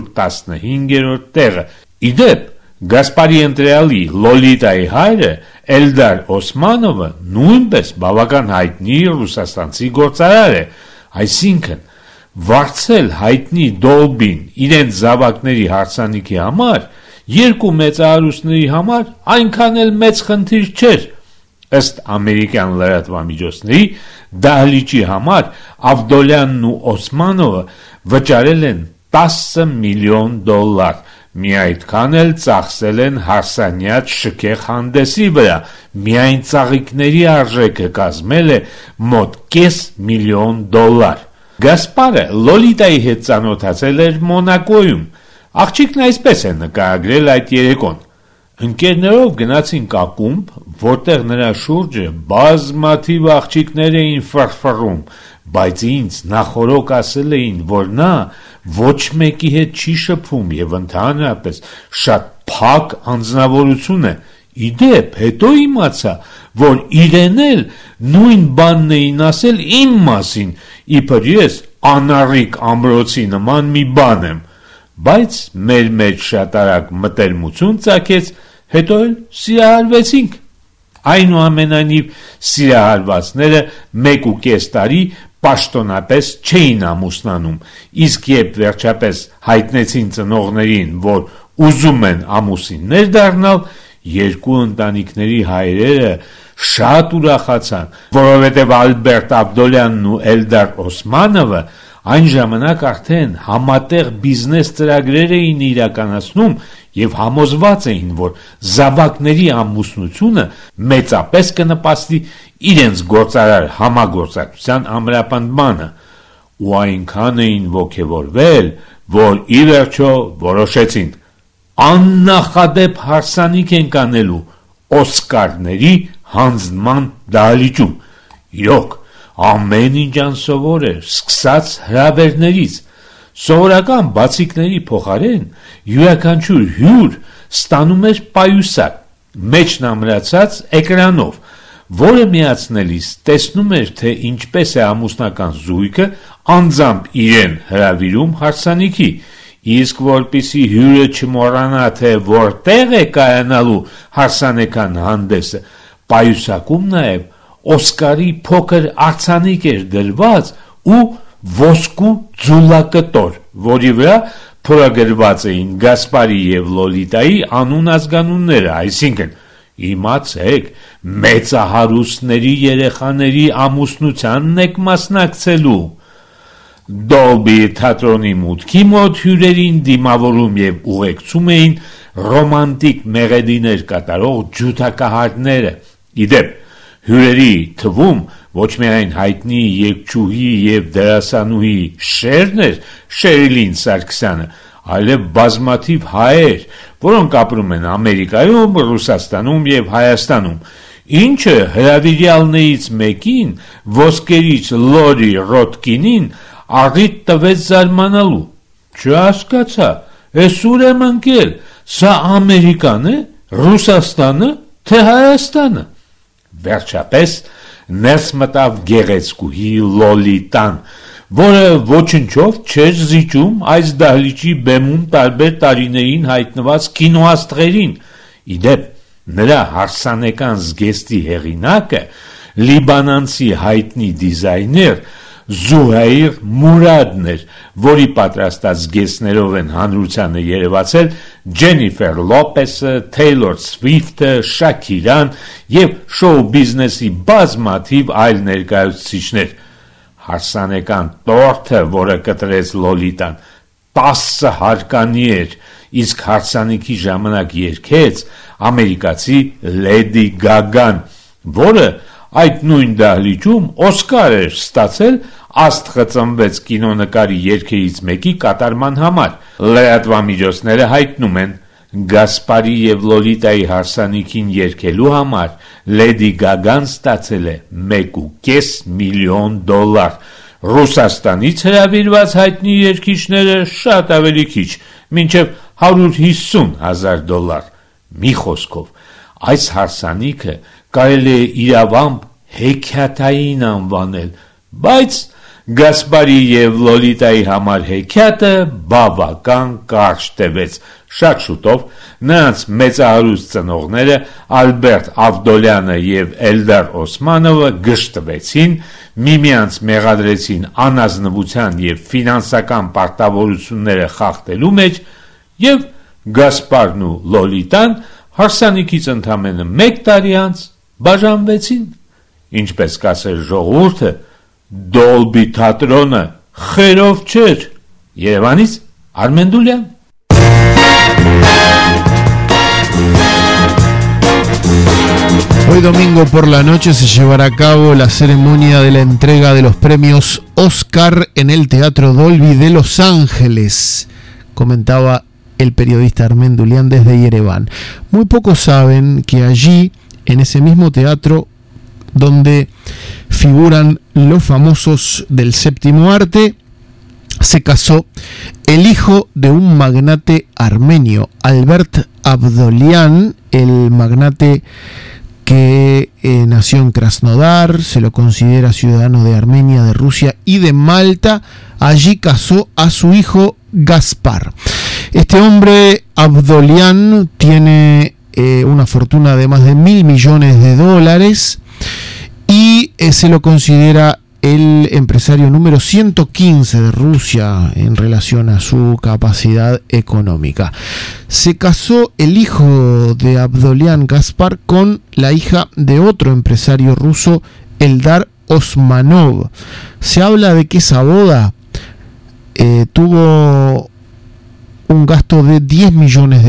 115-րդ տեղը։ Իդեպ Գասպարի ընտրյալի Լոլիտայի հայրը Էլդար Օսմանովը նույնպես բավական հայտնի ռուսաստանցի գործարար է, այսինքն վարձել հայտնի Դոլբին իրենց զավակների հարսանիքի համար երկու մեծահարուստների համար այնքան էլ մեծ խնդիր չէր։ Ըստ ամերիկյան լրատվամիջոցների դահլիճի համար Ավդոլյանն ու Օսմանովը վճարել են $10 միլիոն, մի այդքան էլ ծախսել են հարսանյաց շքեղ հանդեսի վրա, միայն ծաղիկների արժեքը կազմել է մոտ $500 միլիոն։ Գասպարը Լոլիտայի հետ ծանոթացել էր Մոնակոյում, աղջիկն այսպես է նկարագրել այդ երեկոն. Ընկերներով գնացինք ակումբ, որտեղ նրա շուրջը բազմաթիվ աղջիկներ էին ֆրֆռում, բայց ինձ նախորոք ասել էին, որ նա ոչ մեկի հետ չի շփում եւ ընդհանրապես շատ փակ անձնավորություն է։ Իդեպ հետո իմացա, որ իրեն էլ նույն բանն էին ասել իմ մասին, իբր ես անառիկ ամրոցի նման մի բան եմ, բայց մեր մեջ շատ արագ մտերմություն ծագեց, հետո էլ սիրահարվեցինք։ Այնուամենայնիվ սիրահարվածները 1.5 տարի պաշտոնապես չէին ամուսնանում, իսկ երբ վերջապես հայտնեցին ծնողներին, որ ուզում են ամուսիններ դառնալ, երկու ընտանիքների հայրերը շատ ուրախացան, որովհետև Ալբերտ Ավդոլյանն ու Էլդար Օսմանովը այն ժամանակ արդեն համատեղ բիզնես ծրագրեր էին իրականացնում եւ համոզված էին, որ զավակների ամուսնությունը մեծապես կնպաստի իրենց գործարար համագործակցության ամրապնդմանը, ու այնքան էին ոգևորվել, որ ի վերջո որոշեցին աննախադեպ հարսանիք ենք անելու Օսկարների հանձնման դահլիճում։ Իրոք, ամեն ինչ անսովոր էր, սկսած հրավերներից։ Սովորական բացիկների փոխարեն յուրաքանչյուր հյուր ստանում էր պայուսակ, մեջն ամրացած էկրանով, որը միացնելիս տեսնում էր, թե ինչպես է ամուսնական զույգը անձամբ իրեն հրավիրում հարսանիքի, իսկ որպեսզի հյուրը չմոռանա, թե որտեղ է կայանալու հարսանեկան հանդեսը, պայուսակում նաև Օսկարի փոքր արձանիկ էր դրված ու ոսկու ձուլակտոր, որի վրա փորագրված էին Գասպարի եւ Լոլիտայի անուն ազգանունները, այսինքն իմացեք, մեծահարուստների երեխաների ամուսնությանն եք մասնակցելու։ Դոլբի թատրոնի մուտքի մոտ հյուրերին դիմավորում եւ ուղեկցում էին ռոմանտիկ մեղեդիներ կատարող ջութակահարները։ Իդեպ հյուրերի թվում ոչ միայն հայտնի երգչուհի եւ դերասանուհի Շերն էր Շերիլին Սարգսյանը, այլև բազմաթիվ հայեր, որոնք ապրում են Ամերիկայում, Ռուսաստանում եւ Հայաստանում, ինչը հրավիրյալներից մեկին, ոսկերիչ Լորի Ռոտկինին, աղիթ տվեց զարմանալու։ Չհասկացա, էս ուր եմ ընկել, սա Ամերիկան է, Ռուսաստանը, թե Հայաստանը։ Վերջապես ներս մտավ գեղեցկուհի Լոլիտան, որը ոչնչով չէր զիջում այս դահլիճի բեմում տարբեր տարիներին հայտնված կինոաստղերին։ Իդեպ նրա հարսանեկան զգեստի հեղինակը լիբանանցի հայտնի դիզայներ Զուհայր Մուրադն էր, որի պատրաստած զգեստներով են հանրությանը երևացել Ջենիֆեր Լոպեսը, Թեյլոր Սվիֆթը, Շաքիրան եւ շոու բիզնեսի բազմաթիվ այլ ներկայացուցիչներ։ Հարսանեկան տորթը, որը կտրեց Լոլիտան, 10 հարկանի էր, իսկ հարսանիքի ժամանակ երգեց ամերիկացի Լեդի Գագան, որը այդ նույն դահլիճում Օսկար էր ստացել «Աստղծնվեց» կինոնկարի երգերից մեկի կատարման համար։ Լրատվամիջոցները հայտնում են, Գասպարի եւ Լոլիտայի հարսանիքին երգելու համար Լեդի Գագան ստացել է $1.5 միլիոն։ Ռուսաստանից հրավիրված հայտնի երգիչները շատ ավելի քիչ, մինչև $150,000։ Մի խոսքով, այս հարսանիքը կարելի է իրավամբ հեքիաթային անվանել, բայց Գասպարի եւ Լոլիտայի համար հեքիաթը բավական կարճ տևեց։ Շատ շուտով նրանց մեծահարուստ ծնողները Ալբերտ Ավդոլյանը եւ Էլդար Օսմանովը գժտվեցին, միմյանց մեղադրեցին անազնվության եւ ֆինանսական պարտավորությունները խախտելու մեջ եւ Գասպարն ու Լոլիտան հարսանիքից ընդամենը 1 տարի անց բաժանվեցին։ Ինչպես կասեր ժողովուրդը, Դոլբի թատրոնը խերով չէր։ Երևանից Արմեն Դուլյան։ Hoy domingo por la noche se llevará a cabo la ceremonia de la entrega de los premios Oscar en el Teatro Dolby de Los Ángeles, comentaba el periodista Armén Dulián desde Yereván. Muy pocos saben que allí, en ese mismo teatro donde figuran los famosos del séptimo arte, se casó el hijo de un magnate armenio, Albert Avdolian, el magnate que nació en Krasnodar, se lo considera ciudadano de Armenia, de Rusia y de Malta. Allí casó a su hijo Gaspar. Este hombre, Avdolian, tiene una fortuna de más de $1.000 millones y se lo considera el empresario número 115 de Rusia en relación a su capacidad económica. Se casó el hijo de Avdolian, Gaspar, con la hija de otro empresario ruso, Eldar Osmanov. Se habla de que esa boda tuvo un gasto de $10 millones.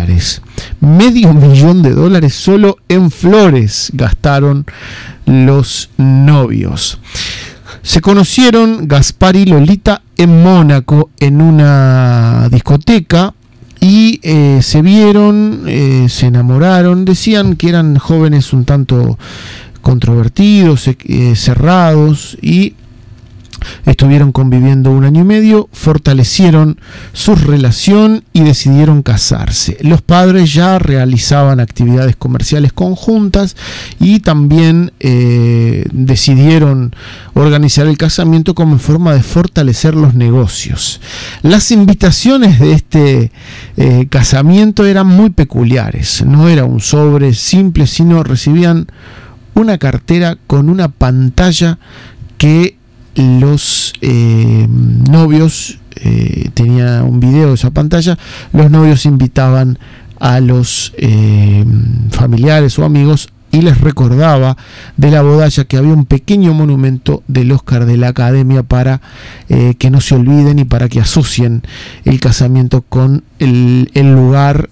$500,000 solo en flores gastaron los novios. Se conocieron Gaspar y Lolita en Mónaco en una discoteca y se vieron, se enamoraron. Decían que eran jóvenes un tanto controvertidos, cerrados, y estuvieron conviviendo 1 año y medio, fortalecieron su relación y decidieron casarse. Los padres ya realizaban actividades comerciales conjuntas y también decidieron organizar el casamiento como forma de fortalecer los negocios. Las invitaciones de este casamiento eran muy peculiares. No era un sobre simple, sino recibían una cartera con una pantalla que los novios, tenía un video de esa pantalla. Los novios invitaban a los familiares o amigos y les recordaba de la boda, ya que había un pequeño monumento del Oscar de la Academia para que no se olviden y para que asocien el casamiento con el lugar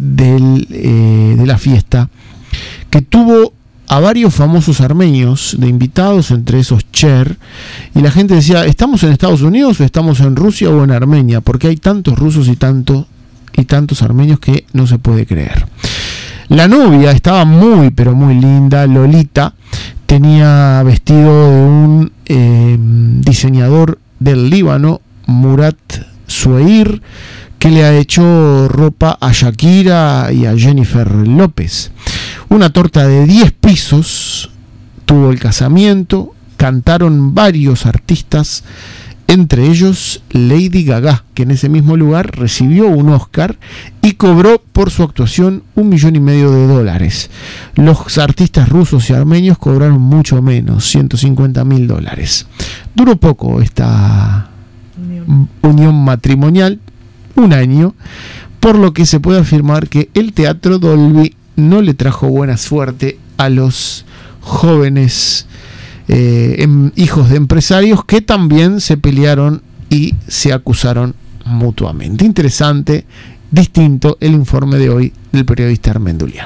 de la fiesta, que tuvo a varios famosos armenios de invitados, entre esos Cher, y la gente decía, ¿estamos en Estados Unidos o estamos en Rusia o en Armenia? Porque hay tantos rusos y tantos armenios que no se puede creer. La novia estaba muy pero muy linda. Lolita tenía vestido de un diseñador del Líbano, Murat Sueir, que le ha hecho ropa a Shakira y a Jennifer López. Una torta de 10 pisos tuvo el casamiento. Cantaron varios artistas, entre ellos Lady Gaga, que en ese mismo lugar recibió un Oscar y cobró por su actuación $1,5 millones. Los artistas rusos y armenios cobraron mucho menos, $150,000. Duró poco esta unión matrimonial, un año, por lo que se puede afirmar que el Teatro Dolby no le trajo buena suerte a los jóvenes hijos de empresarios que también se pelearon y se acusaron mutuamente. Interesante, distinto el informe de hoy del periodista Armendulian.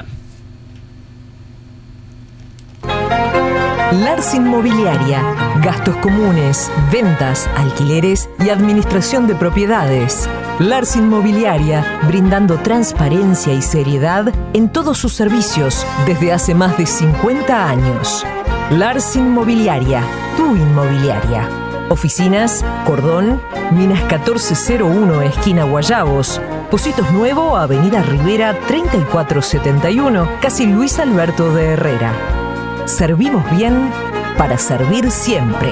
Lars Inmobiliaria, gastos comunes, ventas, alquileres y administración de propiedades. Lars Inmobiliaria, brindando transparencia y seriedad en todos sus servicios desde hace más de 50 años. Lars Inmobiliaria, tu inmobiliaria. Oficinas, Cordón, Minas 1401, esquina Guayabos. Positos Nuevo, Avenida Rivera 3471, casi Luis Alberto de Herrera. Servimos bien para servir siempre.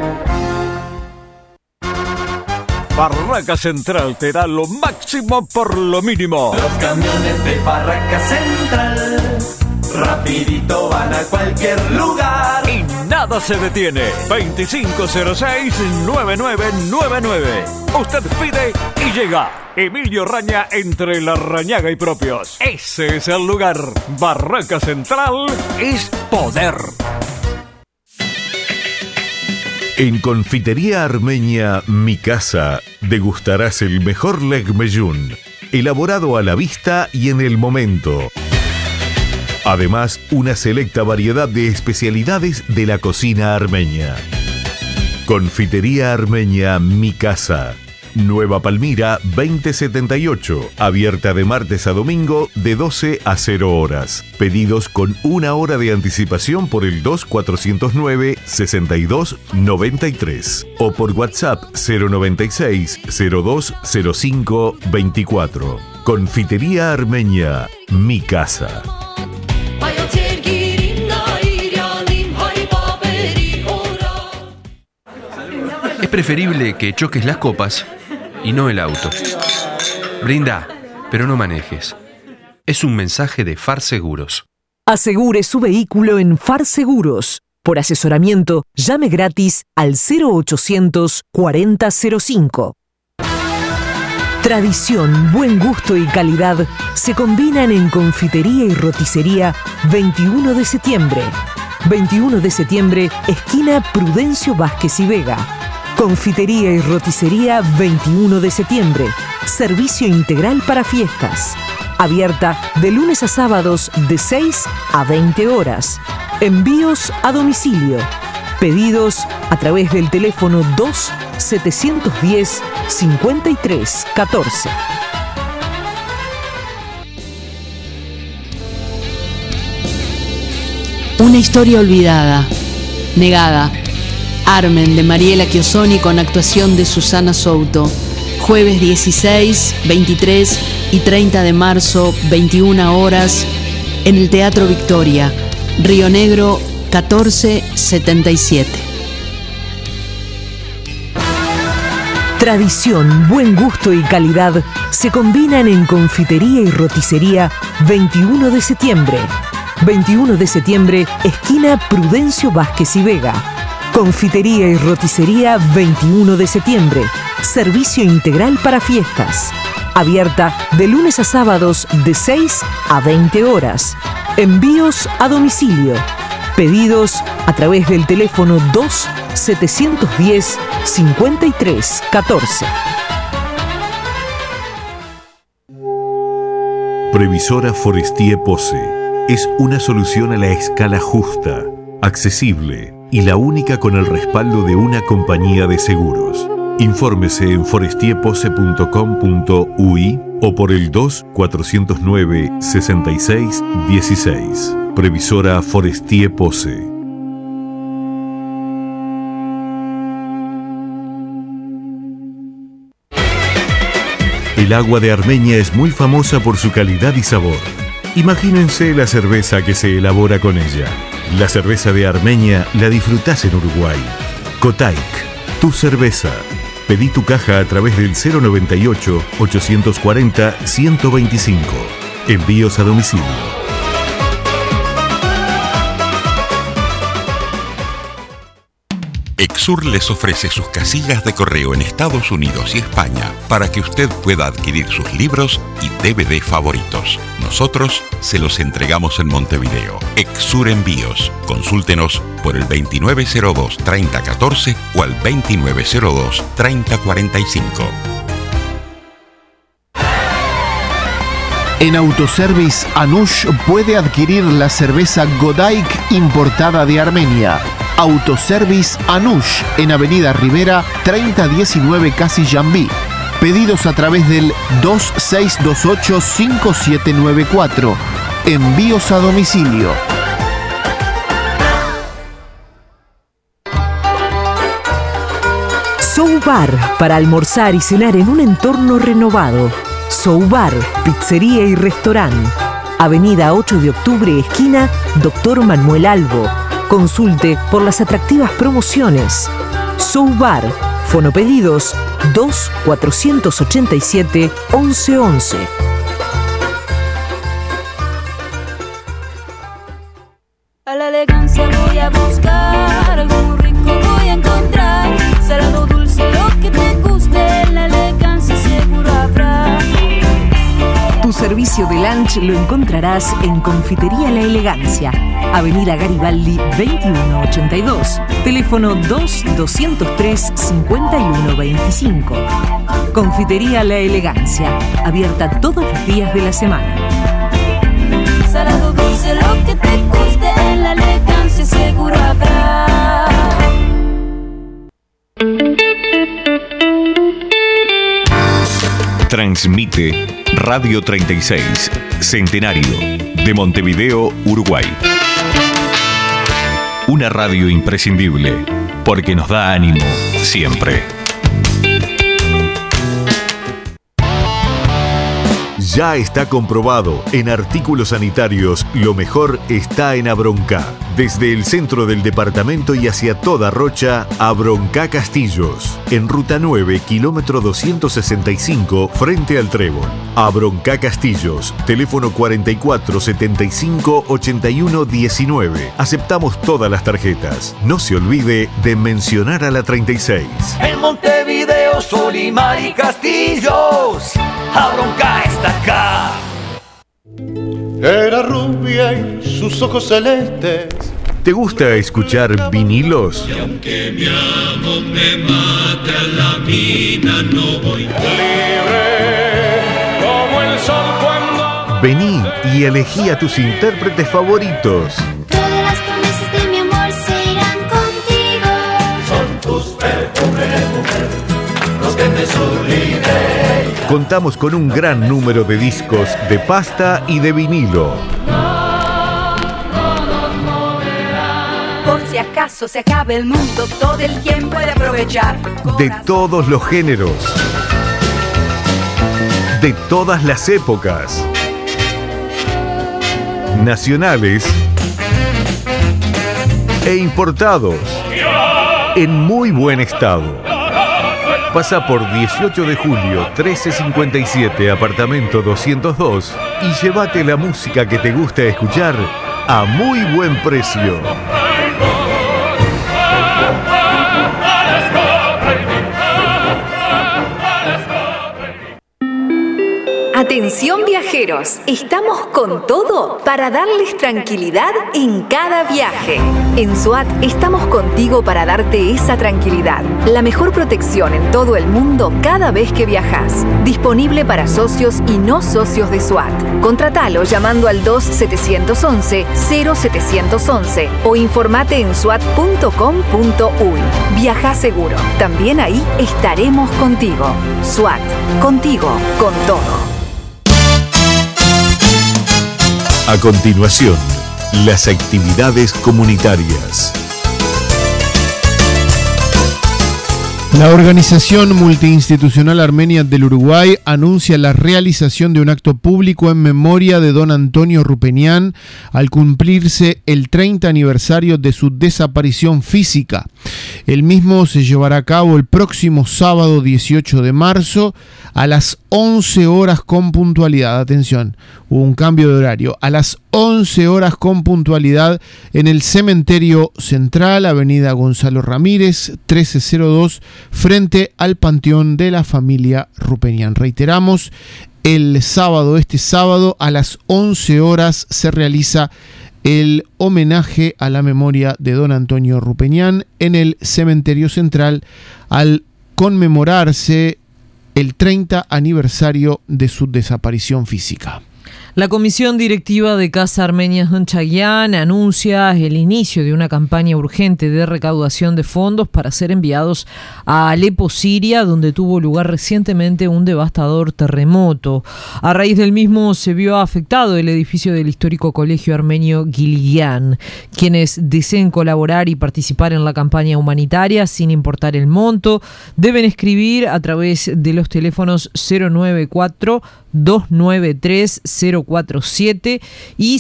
Barraca Central te da lo máximo por lo mínimo. Los camiones de Barraca Central rapidito van a cualquier lugar y nada se detiene. 2506-9999. Usted pide y llega. Emilio Raña, entre La Rañaga y Propios. Ese es el lugar. Barraca Central es poder. En Confitería Armenia Mi Casa degustarás el mejor legmejún, elaborado a la vista y en el momento. Además, una selecta variedad de especialidades de la cocina armenia. Confitería Armenia Mi Casa, Nueva Palmira 2078, abierta de martes a domingo de 12 a 0 horas. Pedidos con 1 hora de anticipación por el 2409-6293 o por WhatsApp 096-020524. Confitería Armenia Mi Casa. Es preferible que choques las copas y no el auto. Brinda, pero no manejes. Es un mensaje de Far Seguros. Asegure su vehículo en Far Seguros. Por asesoramiento, llame gratis al 0800 4005. Tradición, buen gusto y calidad se combinan en Confitería y Roticería 21 de septiembre. 21 de septiembre, esquina Prudencio Vázquez y Vega. Confitería y Roticería 21 de septiembre. Servicio integral para fiestas. Abierta de lunes a sábados de 6 a 20 horas. Envíos a domicilio. Pedidos a través del teléfono 2-710-5314. Una historia olvidada, negada. Armen de Mariela Chiosoni con actuación de Susana Souto. Jueves 16, 23 y 30 de marzo, 21 horas, en el Teatro Victoria, Río Negro 1477. Tradición, buen gusto y calidad se combinan en Confitería y Roticería 21 de septiembre. 21 de septiembre, esquina Prudencio Vázquez y Vega. Confitería y Roticería 21 de septiembre. Servicio integral para fiestas. Abierta de lunes a sábados de 6 a 20 horas. Envíos a domicilio. Pedidos a través del teléfono 2-710-5314. Previsora Forestier Pose es una solución a la escala justa, accesible y la única con el respaldo de una compañía de seguros. Infórmese en forestierpose.com.ui o por el 2-409-6616. Previsora Forestier Pose. El agua de Armenia es muy famosa por su calidad y sabor. Imagínense la cerveza que se elabora con ella. La cerveza de Armenia la disfrutás en Uruguay. Kotaik, tu cerveza. Pedí tu caja a través del 098-840-125. Envíos a domicilio. Exur les ofrece sus casillas de correo en Estados Unidos y España para que usted pueda adquirir sus libros y DVD favoritos. Nosotros se los entregamos en Montevideo. Exur Envíos. Consúltenos por el 2902-3014 o al 2902-3045. En Autoservice Anush puede adquirir la cerveza Godaik importada de Armenia. Autoservice Anush en Avenida Rivera 3019 Casillambí. Pedidos a través del 2628-5794. Envíos a domicilio. Soubar, para almorzar y cenar en un entorno renovado. Soubar, pizzería y restaurante. Avenida 8 de Octubre, esquina Dr. Manuel Albo. Consulte por las atractivas promociones. Soubar, fonopedidos 2-487-1111. A la elegancia voy a buscar, algo muy rico voy a encontrar. Salado, dulce, lo que te guste, en la elegancia seguro habrá. Tu servicio de lunch lo encontrarás en Confitería La Elegancia, Avenida Garibaldi 2182, teléfono 2-203-5125. Confitería La Elegancia, abierta todos los días de la semana. Salado, dulce, lo que te guste, en la elegancia seguro habrá. Transmite Radio 36, Centenario, de Montevideo, Uruguay. Una radio imprescindible, porque nos da ánimo siempre. Ya está comprobado, en artículos sanitarios lo mejor está en Abroncá. Desde el centro del departamento y hacia toda Rocha, Abroncá Castillos. En Ruta 9, kilómetro 265, frente al Trébol. Abroncá Castillos, teléfono 44 75 81 19. Aceptamos todas las tarjetas. No se olvide de mencionar a la 36. En Montevideo, Solimar y Castillos, Abroncá está acá. Era rubia y sus ojos celestes. ¿Te gusta escuchar vinilos? Y aunque mi amo me mate a la mina, no voy libre como el sol cuando... Vení y elegí a tus intérpretes favoritos. Todas las promesas de mi amor se irán contigo. Son tus perfumes, mujer, los que me sublimen. Contamos con un gran número de discos de pasta y de vinilo. Por si acaso se acabe el mundo, todo el tiempo puede aprovechar. De todos los géneros. De todas las épocas. Nacionales e importados. En muy buen estado. Pasa por 18 de julio, 1357, apartamento 202 y llévate la música que te gusta escuchar a muy buen precio. Atención viajeros, estamos con todo para darles tranquilidad en cada viaje. En SWAT estamos contigo para darte esa tranquilidad. La mejor protección en todo el mundo cada vez que viajas. Disponible para socios y no socios de SWAT. Contratalo llamando al 2711-0711 o informate en swat.com.uy. Viaja seguro. También ahí estaremos contigo. SWAT, contigo, con todo. A continuación, las actividades comunitarias. La Organización Multiinstitucional Armenia del Uruguay anuncia la realización de un acto público en memoria de don Antonio Rupenian al cumplirse el 30 aniversario de su desaparición física. El mismo se llevará a cabo el próximo sábado 18 de marzo a las 11 horas con puntualidad. Atención, hubo un cambio de horario. A las 11 horas con puntualidad en el Cementerio Central, Avenida Gonzalo Ramírez, 1302, frente al Panteón de la Familia Rupeñán. Reiteramos, este sábado a las 11 horas se realiza el homenaje a la memoria de don Antonio Rupeñán en el Cementerio Central al conmemorarse el 30 aniversario de su desaparición física. La Comisión Directiva de Casa Armenia Hunchagyan anuncia el inicio de una campaña urgente de recaudación de fondos para ser enviados a Alepo, Siria, donde tuvo lugar recientemente un devastador terremoto. A raíz del mismo se vio afectado el edificio del histórico Colegio Armenio Gilgyan. Quienes deseen colaborar y participar en la campaña humanitaria, sin importar el monto, deben escribir a través de los teléfonos 094-293-047 y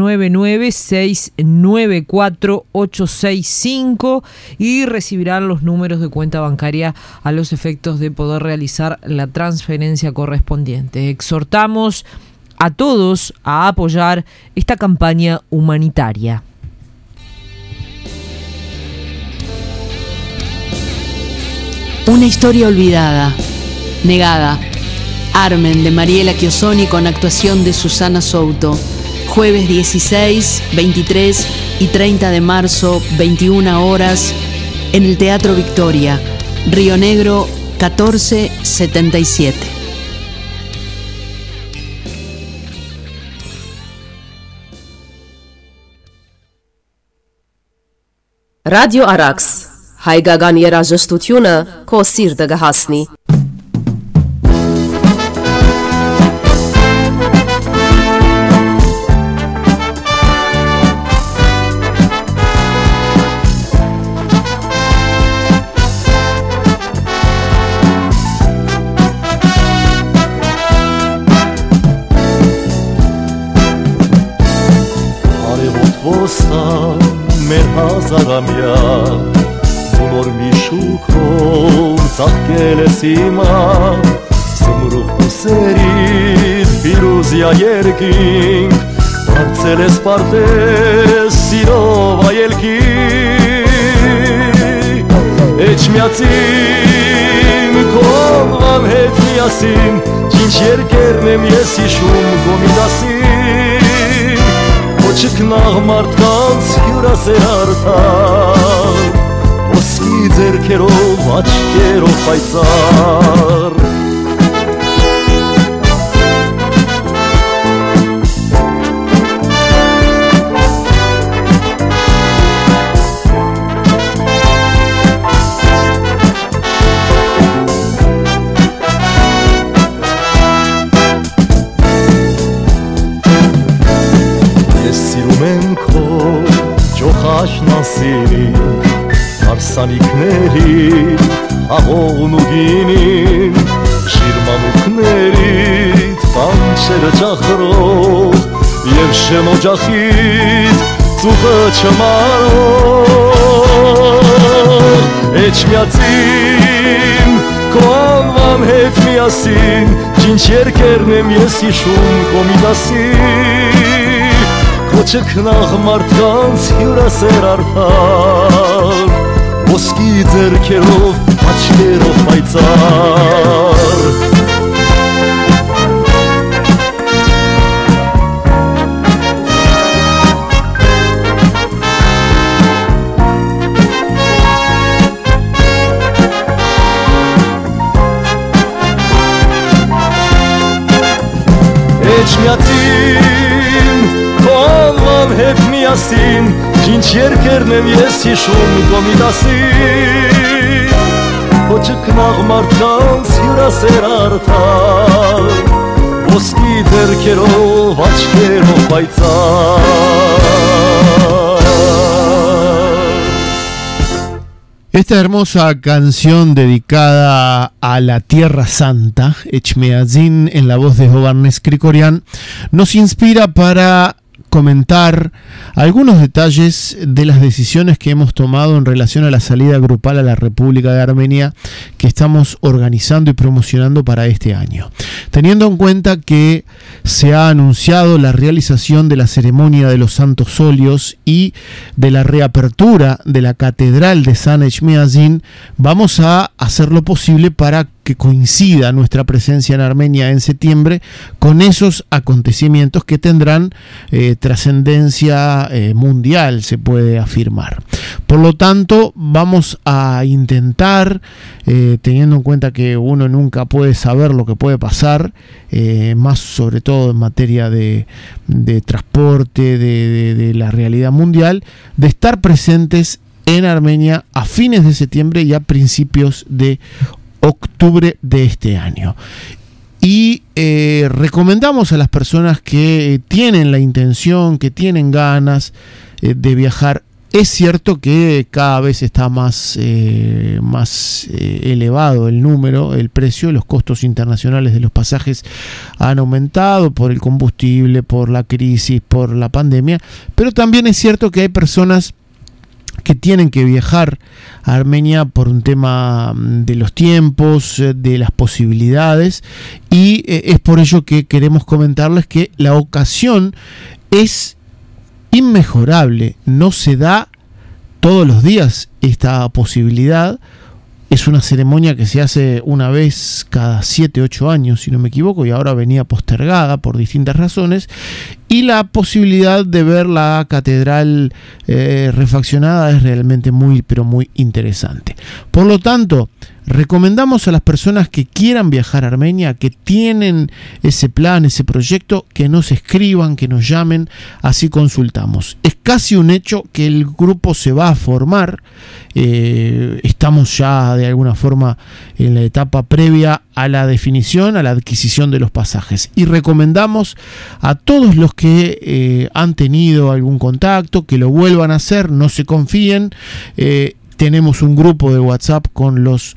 099-694-865 y recibirán los números de cuenta bancaria a los efectos de poder realizar la transferencia correspondiente. Exhortamos a todos a apoyar esta campaña humanitaria. Una historia olvidada, negada. Armen de Mariela Chiosoni con actuación de Susana Souto. Jueves 16, 23 y 30 de marzo, 21 horas, en el Teatro Victoria, Río Negro 1477. Radio Arax. Հայկական երաժշտությունը քո սիրտը կհասնի։ Արևոտ ոսկան մեր հազարամյա Որ մի շուքով ծաղկել ես հիմա Սմրուխ դուսերիդ վիրուզյա երկինք Բարձել ես պարտես սիրով այելքի Էջմյացին կողվան հետ միասին Ինչ երկերն եմ ես հիշում գոմիդասին Ոչքնաղ մարդկանց հյուրասեր արդար Ոսկի ձերքերով, աչքերով պայծառ Ես սիրում եմ քո ջոխաշնասին Արսանիքներիդ հաղողն ու գինին Շիրմանուքներիդ պանչերը ճախրող Եվ շեմոջախիդ ծուխը չմարող Էջմյացին քո անվան հետ միասին Ինչ երկերն եմ ես հիշում կոմիդասին Քո չքնաղ մարդկանց հյուրասեր արդար Ոսկի ձերքերով, աչքերով պայծառ Էջմյացին, քո անվան հետ միասին Ինչ երկերն եմ ես հիշում կոմիդասին Քո չքնաղ մարդկանց հյուրասեր արդար Ոսկի ձերքերով, աչքերով պայծառ Esta hermosa canción dedicada a la Tierra Santa, Echmeadzin, en la voz de Jovarnes Krikorian, nos inspira para comentar algunos detalles de las decisiones que hemos tomado en relación a la salida grupal a la República de Armenia que estamos organizando y promocionando para este año. Teniendo en cuenta que se ha anunciado la realización de la ceremonia de los Santos Óleos y de la reapertura de la Catedral de San Echmiadzin, vamos a hacer lo posible para que coincida nuestra presencia en Armenia en septiembre con esos acontecimientos que tendrán trascendencia mundial, se puede afirmar. Por lo tanto, vamos a intentar, teniendo en cuenta que uno nunca puede saber lo que puede pasar, más sobre todo en materia de transporte, de la realidad mundial, de estar presentes en Armenia a fines de septiembre y a principios de octubre de este año. Y recomendamos a las personas que tienen la intención, que tienen ganas de viajar. Es cierto que cada vez está más elevado el número, el precio, los costos internacionales de los pasajes han aumentado por el combustible, por la crisis, por la pandemia, pero también es cierto que hay personas que tienen que viajar a Armenia por un tema de los tiempos, de las posibilidades, y es por ello que queremos comentarles que la ocasión es inmejorable, no se da todos los días esta posibilidad. Es una ceremonia que se hace una vez cada 7-8 años, si no me equivoco, y ahora venía postergada por distintas razones. Y la posibilidad de ver la catedral refaccionada es realmente muy, pero muy interesante. Por lo tanto, recomendamos a las personas que quieran viajar a Armenia, que tienen ese plan, ese proyecto, que nos escriban, que nos llamen, así consultamos. Es casi un hecho que el grupo se va a formar. Estamos ya de alguna forma en la etapa previa a la definición, a la adquisición de los pasajes, y recomendamos a todos los que han tenido algún contacto que lo vuelvan a hacer, no se confíen. Tenemos un grupo de WhatsApp con los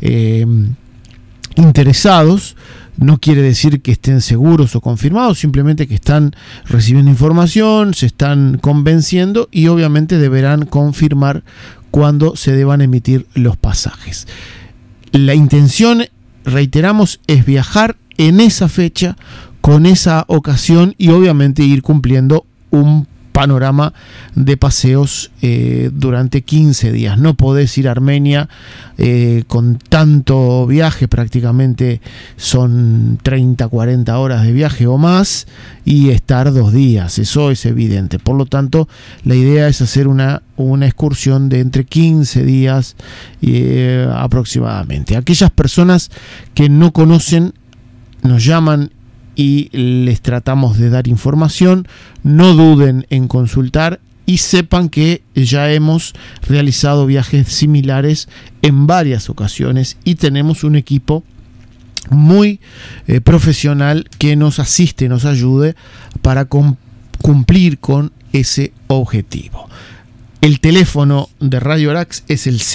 interesados. No quiere decir que estén seguros o confirmados, simplemente que están recibiendo información, se están convenciendo y obviamente deberán confirmar cuando se deban emitir los pasajes. La intención, reiteramos, es viajar en esa fecha, con esa ocasión, y obviamente ir cumpliendo un panorama de paseos durante 15 días. No podés ir a Armenia con tanto viaje, prácticamente son 30-40 horas de viaje o más, y estar 2 días, eso es evidente. Por lo tanto, la idea es hacer una excursión de entre 15 días aproximadamente. Aquellas personas que no conocen nos llaman y les tratamos de dar información. No duden en consultar y sepan que ya hemos realizado viajes similares en varias ocasiones y tenemos un equipo muy profesional que nos asiste, nos ayude para cumplir con ese objetivo. El teléfono de Radio Arax es el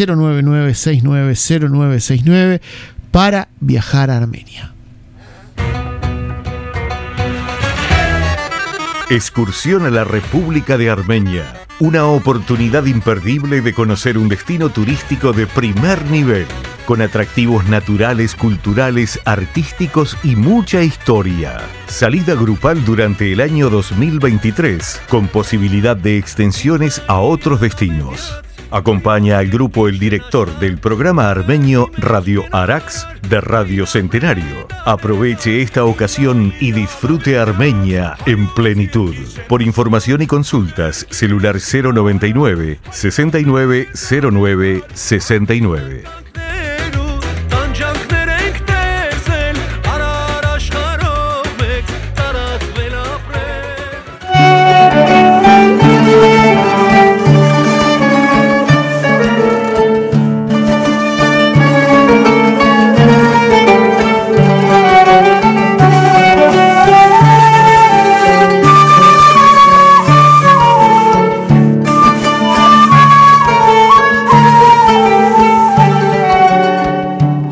099-690969 para viajar a Armenia. Excursión a la República de Armenia. Una oportunidad imperdible de conocer un destino turístico de primer nivel, con atractivos naturales, culturales, artísticos y mucha historia. Salida grupal durante el año 2023, con posibilidad de extensiones a otros destinos. Acompaña al grupo el director del programa armenio Radio Arax de Radio Centenario. Aproveche esta ocasión y disfrute Armenia en plenitud. Por información y consultas, celular 099 6909 69.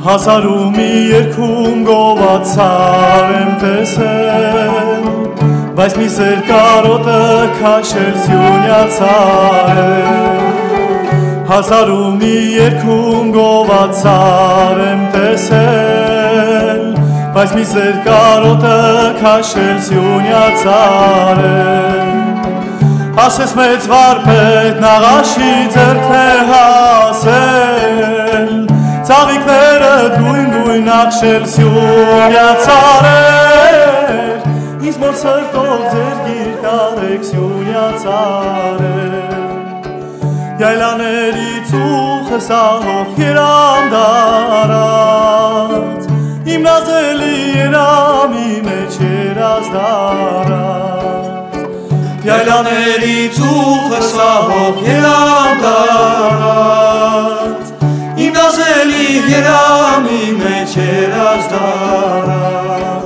Հազար ու մի երգում գովացավ եմ տեսել բայց մի սեր կարոտը քաշել սյունյացար է Հազարու մի երկում գովացար եմ տեսել Բայց մի սեր կարոտը քաշել սյունյացար է Ասես մեծ վարպետ նաղաշի ձեռքն է հասել Ծաղիկները գույն աղշել սյունյացար էր Ինձ մոր սրտով ձեր գիր կարեք սյունյացար էր Յայլաների ծուխը սահող երանդարած Իմ նազելի երամի մեջ երազ դարած Յայլաների ծուխը սահող երանդարած Իմ նազելի երամի մեջ երազ դարած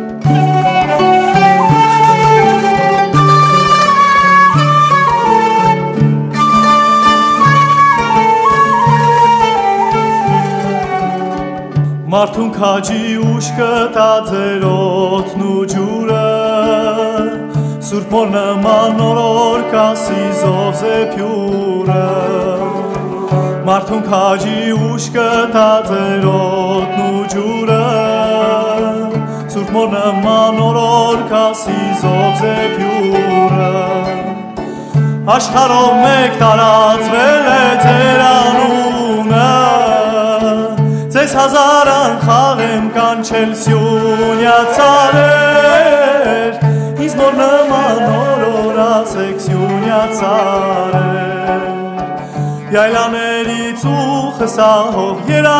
Մարդուն քաջի ուշ կտա ձեր օդն ու ջուրը Սուրբ մոր նման նորոր կասի զով զեփյուրը Մարդուն քաջի ուշ կտա ձեր օդն ու ջուրը Սուրբ մոր նման նորոր կասի զով զեփյուրը Աշխարհով մեկ տարածվել է ձեր անունը Ձեզ հազարան խաղեմ կանչել սյունյացար էր Ինձ մոր նման օրոր ասեք սյունյացար էր Յայլաների ծուխը սահող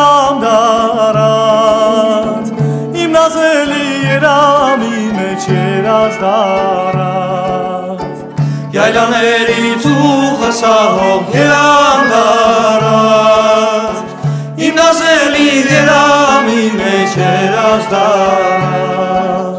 երանդարած Իմ նազելի երամի մեջ երազ դարած Յայլաների ծուխը սահող երանդարած Իմ նազելի երամի մեջ երազ դարած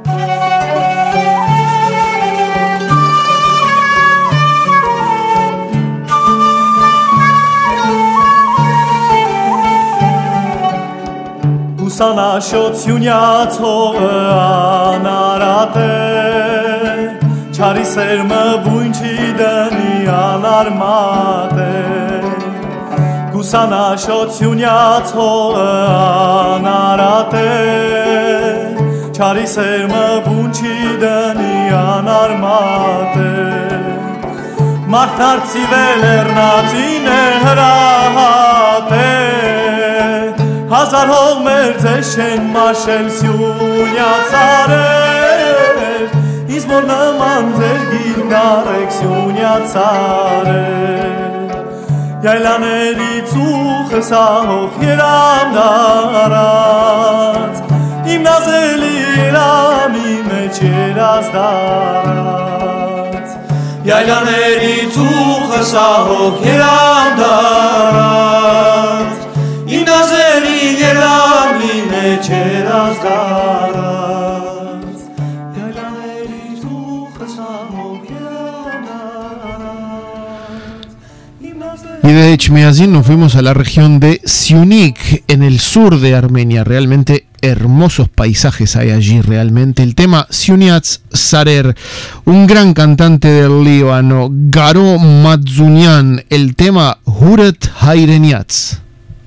Ուսանաշոտ սյունյաց հողը անարատ է Չարի սերմը բույն չի դնի անարմատ է Ուսանաշոտ սյունյաց հողը անարատ է Չարի սերմը բուն չի դնի անարմատ է Մարդարցիվել էրնացին է հրահատ է Հազար հող մեր ձեզ չեն մաշել սյունյացար էր Ինձ մոր նման ձեր գիր կարեք սյունյացար էր Յայլաների ծուխը սահող երանդարած Իմ նազելի երամի մեջ երազ դարած Յայլաների ծուխը սահող երանդարած Իմ նազելի երամի մեջ երազ դարած Յայլաների ծուխը սահող Y de Echmiadzin nos fuimos a la región de Syunik, en el sur de Armenia. Realmente hermosos paisajes hay allí, realmente. El tema Syuniats Sarer, un gran cantante del Líbano, Garo Matzunian, el tema Huret Haireniats.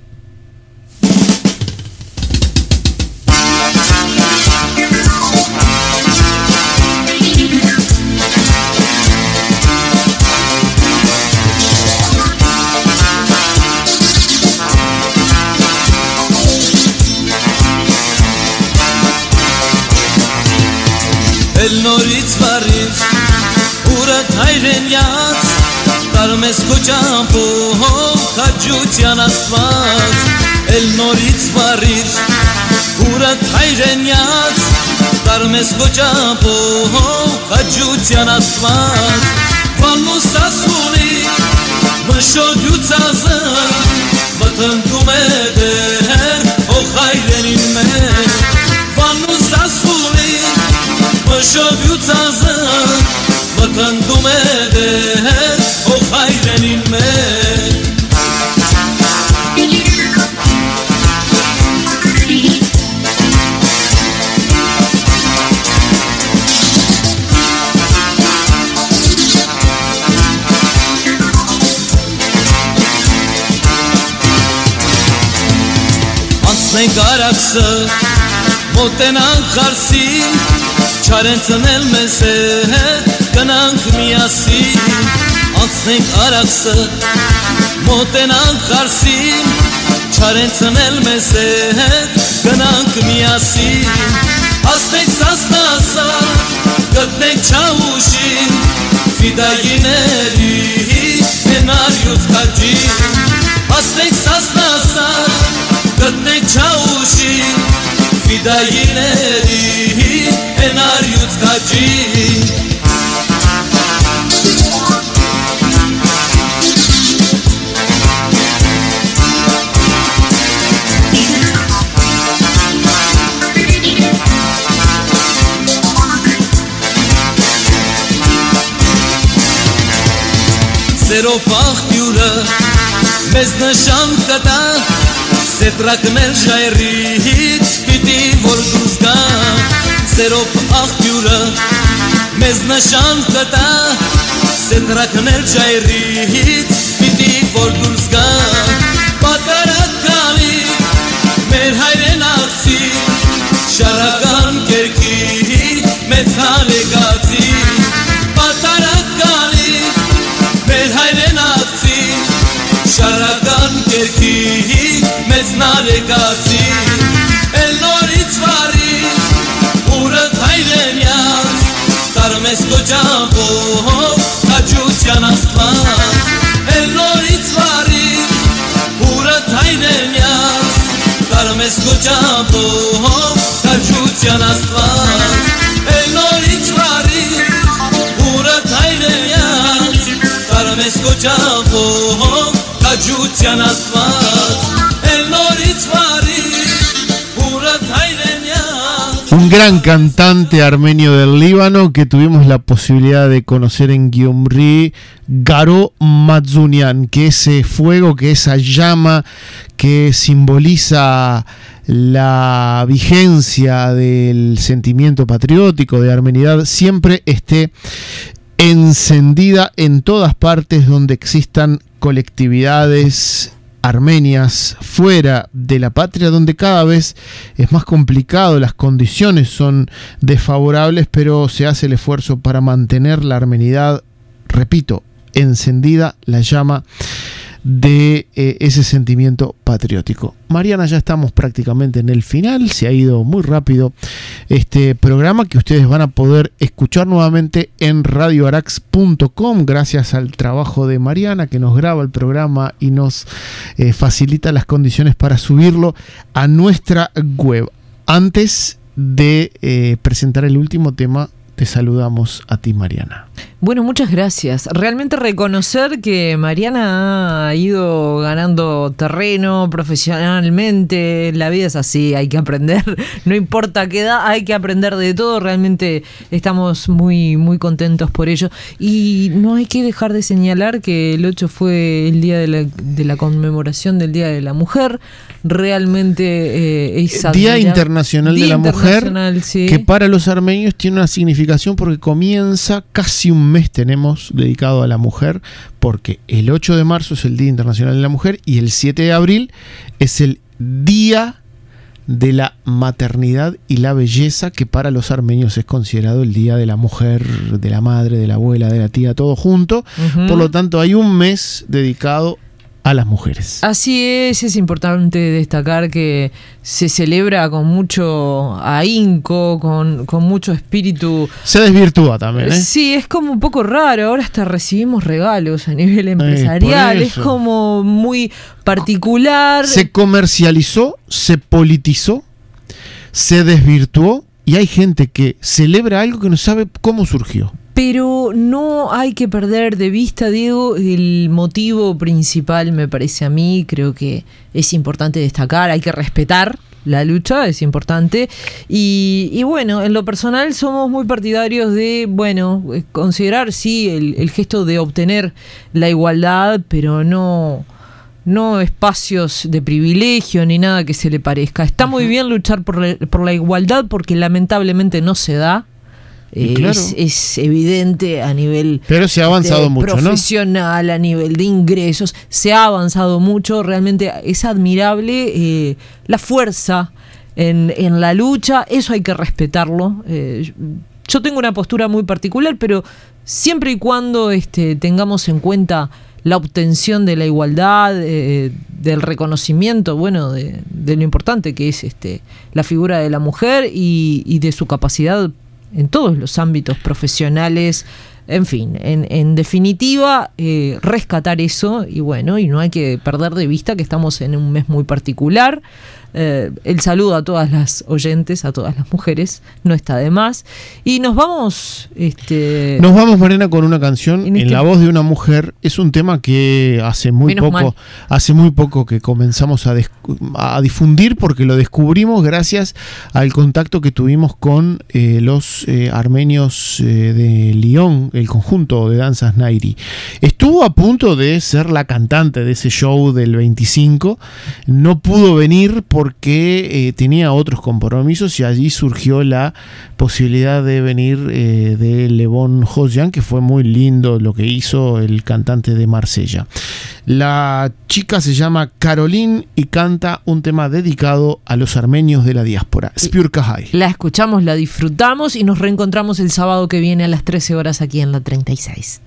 El noriz varir, urat hayreniat, darmes kochampo, hajutian astvat. El noriz varir, urat hayreniat, darmes kochampo, hajutian astvat. Vanu sasuli, mshodiutzazan, vatan tumeder, o hayrenin me. Vanu sasuli. Mshodiutzazan, vatan tumeder, o hayrenin me. Անցնենք արաքսը, մոտենանք խարսին, չարեն ծնել մեզ հետ, գնանք միասին։ Անցնենք արաքսը, մոտենանք խարսին, չարեն ծնել մեզ հետ, գնանք միասին։ Հասնենք Սասնասար, գտնենք Չաուշին, ֆիդայիների հենարյուց քաջին։ Հասնենք Սասնասար, գտնենք Չաուշին, ֆիդայիների հենարյուց քաջին։ Սերով աղբյուրը մեզ նշան կտա, սետրակներ ժայռից պիտի որ դուրս գա։ Սերով աղբյուրը մեզ նշան կտա, սետրակներ ժայռից պիտի որ դուրս գա։ Պատարականի մեր հայրենացի, շարական կերքի մեծ հալեկացի։ Մեր հայրենացի, շարական կերքի մեծ նարեկացի, էլ նորից վարի, ուրըտ հայրենյաց, տարմես կոճամբով, կաջության աստված, էլ նորից վարի, ուրըտ հայրենյաց, տարմես կոճամբով, կաջության աստված, էլ նորից վարի, ուրըտ հայրենյաց, Մեզ կոճամբով կաջության աստված, էլ նորից վարի, ուրըտ հայրենյաց։ Un gran cantante armenio del Líbano que tuvimos la posibilidad de conocer en Gyumri, Garo Mazunian, que ese fuego, que esa llama que simboliza la vigencia del sentimiento patriótico, de armenidad, siempre esté encendida en todas partes donde existan colectividades armenias fuera de la patria, donde cada vez es más complicado, las condiciones son desfavorables, pero se hace el esfuerzo para mantener la armenidad, repito, encendida, la llama de ese sentimiento patriótico. Mariana, ya estamos prácticamente en el final, se ha ido muy rápido este programa que ustedes van a poder escuchar nuevamente en radioarax.com gracias al trabajo de Mariana, que nos graba el programa y nos facilita las condiciones para subirlo a nuestra web. Antes de presentar el último tema, te saludamos a ti, Mariana. Bueno, muchas gracias. Realmente reconocer que Mariana ha ido ganando terreno profesionalmente. La vida es así, hay que aprender. No importa qué edad, hay que aprender de todo. Realmente estamos muy, muy contentos por ello. Y no hay que dejar de señalar que el 8 fue el día de la conmemoración del Día de la Mujer. Realmente es Día Internacional de la Mujer, sí, que para los armenios tiene una significación porque comienza casi un mes tenemos dedicado a la mujer, porque el 8 de marzo es el Día Internacional de la Mujer y el 7 de abril es el Día de la Maternidad y la Belleza, que para los armenios es considerado el Día de la Mujer, de la Madre, de la Abuela, de la Tía, todo junto. Por lo tanto, hay un mes dedicado a las mujeres. Así es importante destacar que se celebra con mucho ahínco, con mucho espíritu. Se desvirtúa también, ¿eh? Sí, es como un poco raro, ahora hasta recibimos regalos a nivel empresarial, es como muy particular. Se comercializó, se politizó, se desvirtuó y hay gente que celebra algo que no sabe cómo surgió. Pero no hay que perder de vista, Diego, el motivo principal, me parece a mí. Creo que es importante destacar, hay que respetar la lucha, es importante. Y bueno, en lo personal somos muy partidarios de, bueno, considerar, sí, el gesto de obtener la igualdad, pero no espacios de privilegio ni nada que se le parezca. Está muy bien luchar por la igualdad porque lamentablemente no se da. Claro. Es evidente a nivel pero se ha avanzado mucho, profesional, ¿no? A nivel de ingresos, se ha avanzado mucho, realmente es admirable la fuerza en la lucha, eso hay que respetarlo. Yo tengo una postura muy particular, pero siempre y cuando tengamos en cuenta la obtención de la igualdad, del reconocimiento, bueno, de lo importante que es la figura de la mujer y de su capacidad en todos los ámbitos profesionales, en fin, en definitiva, rescatar eso y bueno, y no hay que perder de vista que estamos en un mes muy particular. El saludo a todas las oyentes, a todas las mujeres, no está de más. Y nos vamos... Nos vamos, Mariana, con una canción en la voz de una mujer. Es un tema que hace muy poco que comenzamos a difundir, porque lo descubrimos gracias al contacto que tuvimos con los armenios de Lyon, el conjunto de danzas Nairi. Estuvo a punto de ser la cantante de ese show del 25, no pudo venir porque tenía otros compromisos, y allí surgió la posibilidad de venir de Levon Hosjan, que fue muy lindo lo que hizo el cantante de Marsella. La chica se llama Caroline y canta un tema dedicado a los armenios de la diáspora, Spyurka Hay. La escuchamos, la disfrutamos y nos reencontramos el sábado que viene a las 13 horas aquí en la 36.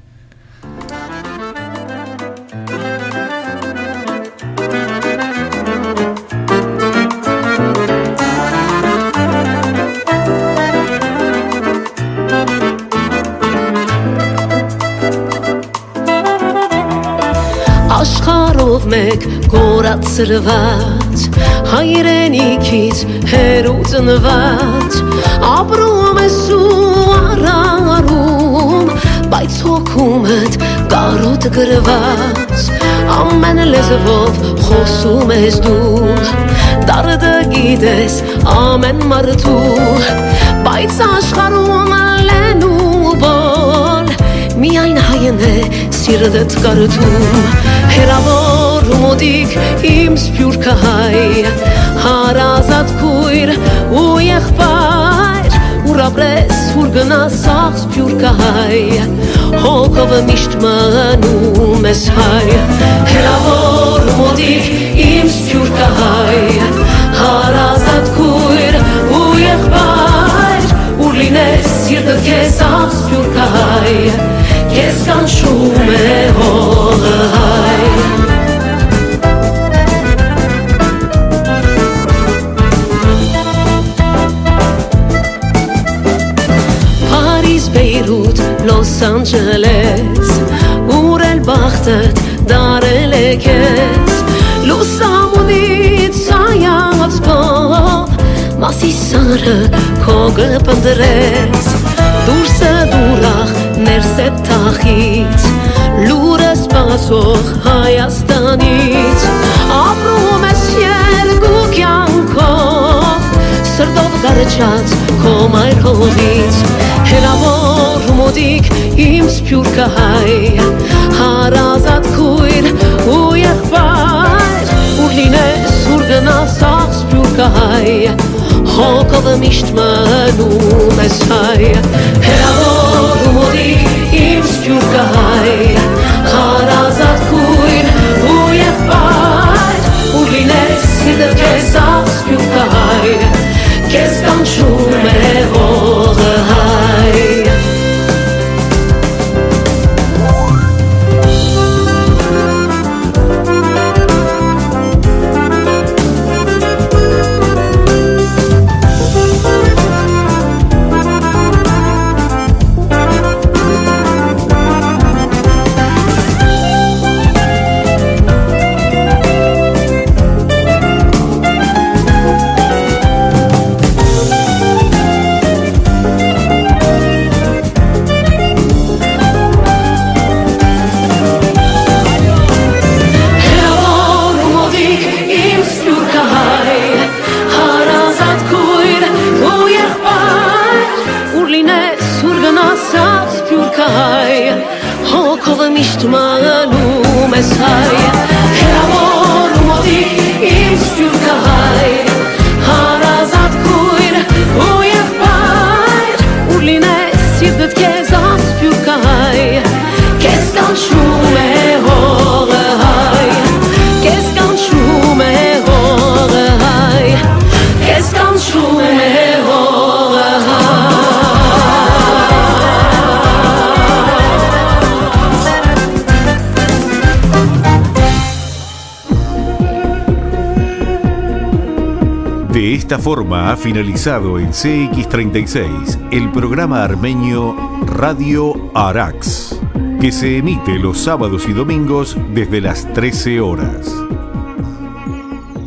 Աշխարհով մեկ կորացրված հայրենիքից հերու ծնված ապրում ես ու առարում բայց հոգումդ կարոտ գրված ամեն լեզվով խոսում ես դու դարդը գիտես ամեն մարդու բայց աշխարհում լենու բոլ միայն հայն է սիրտդ կարդում հերավոր մոդիկ իմ սփյուռքը հայ հարազատ քույր ու եղբայր ուր ապրես ուր գնաս աղ սփյուռքը հայ հոգով միշտ մնում ես հայ հերավոր մոդիկ իմ սփյուռքը հայ հարազատ քույր ու եղբայր ուր լինես սիրտդ քեզ աղ սփյուռքը հայ Kes կանչում է հողը հայ Փարիզ, Բեյրութ, Լոս Անջելես ուր էլ բախտդ դարել է քեզ լուսամունից սայացքով Մասիսարը քո գպնդրես դուրսը դուրախ ներսը թախից լուրը սպասող Հայաստանից ապրում ես երկու կյանքով սրտով գարչած քո մայր հողից հելավոր մոդիկ իմ սփյուռքը հայ հարազատ քույր ու եղբայր ուր լինես ուր գնաս աղ սփյուռքը հայ հոգով միշտ մնում ես հայ հերավոր մոդիկ իմ սփյուռքը հայ հարազատ քույր ու եղբայր ուր լինես սիրտդ քեզ աղ սփյուռքը հայ քեզ կանչում է հողը հայ De esta forma ha finalizado en CX36 el programa armenio Radio Arax, que se emite los sábados y domingos desde las 13 horas.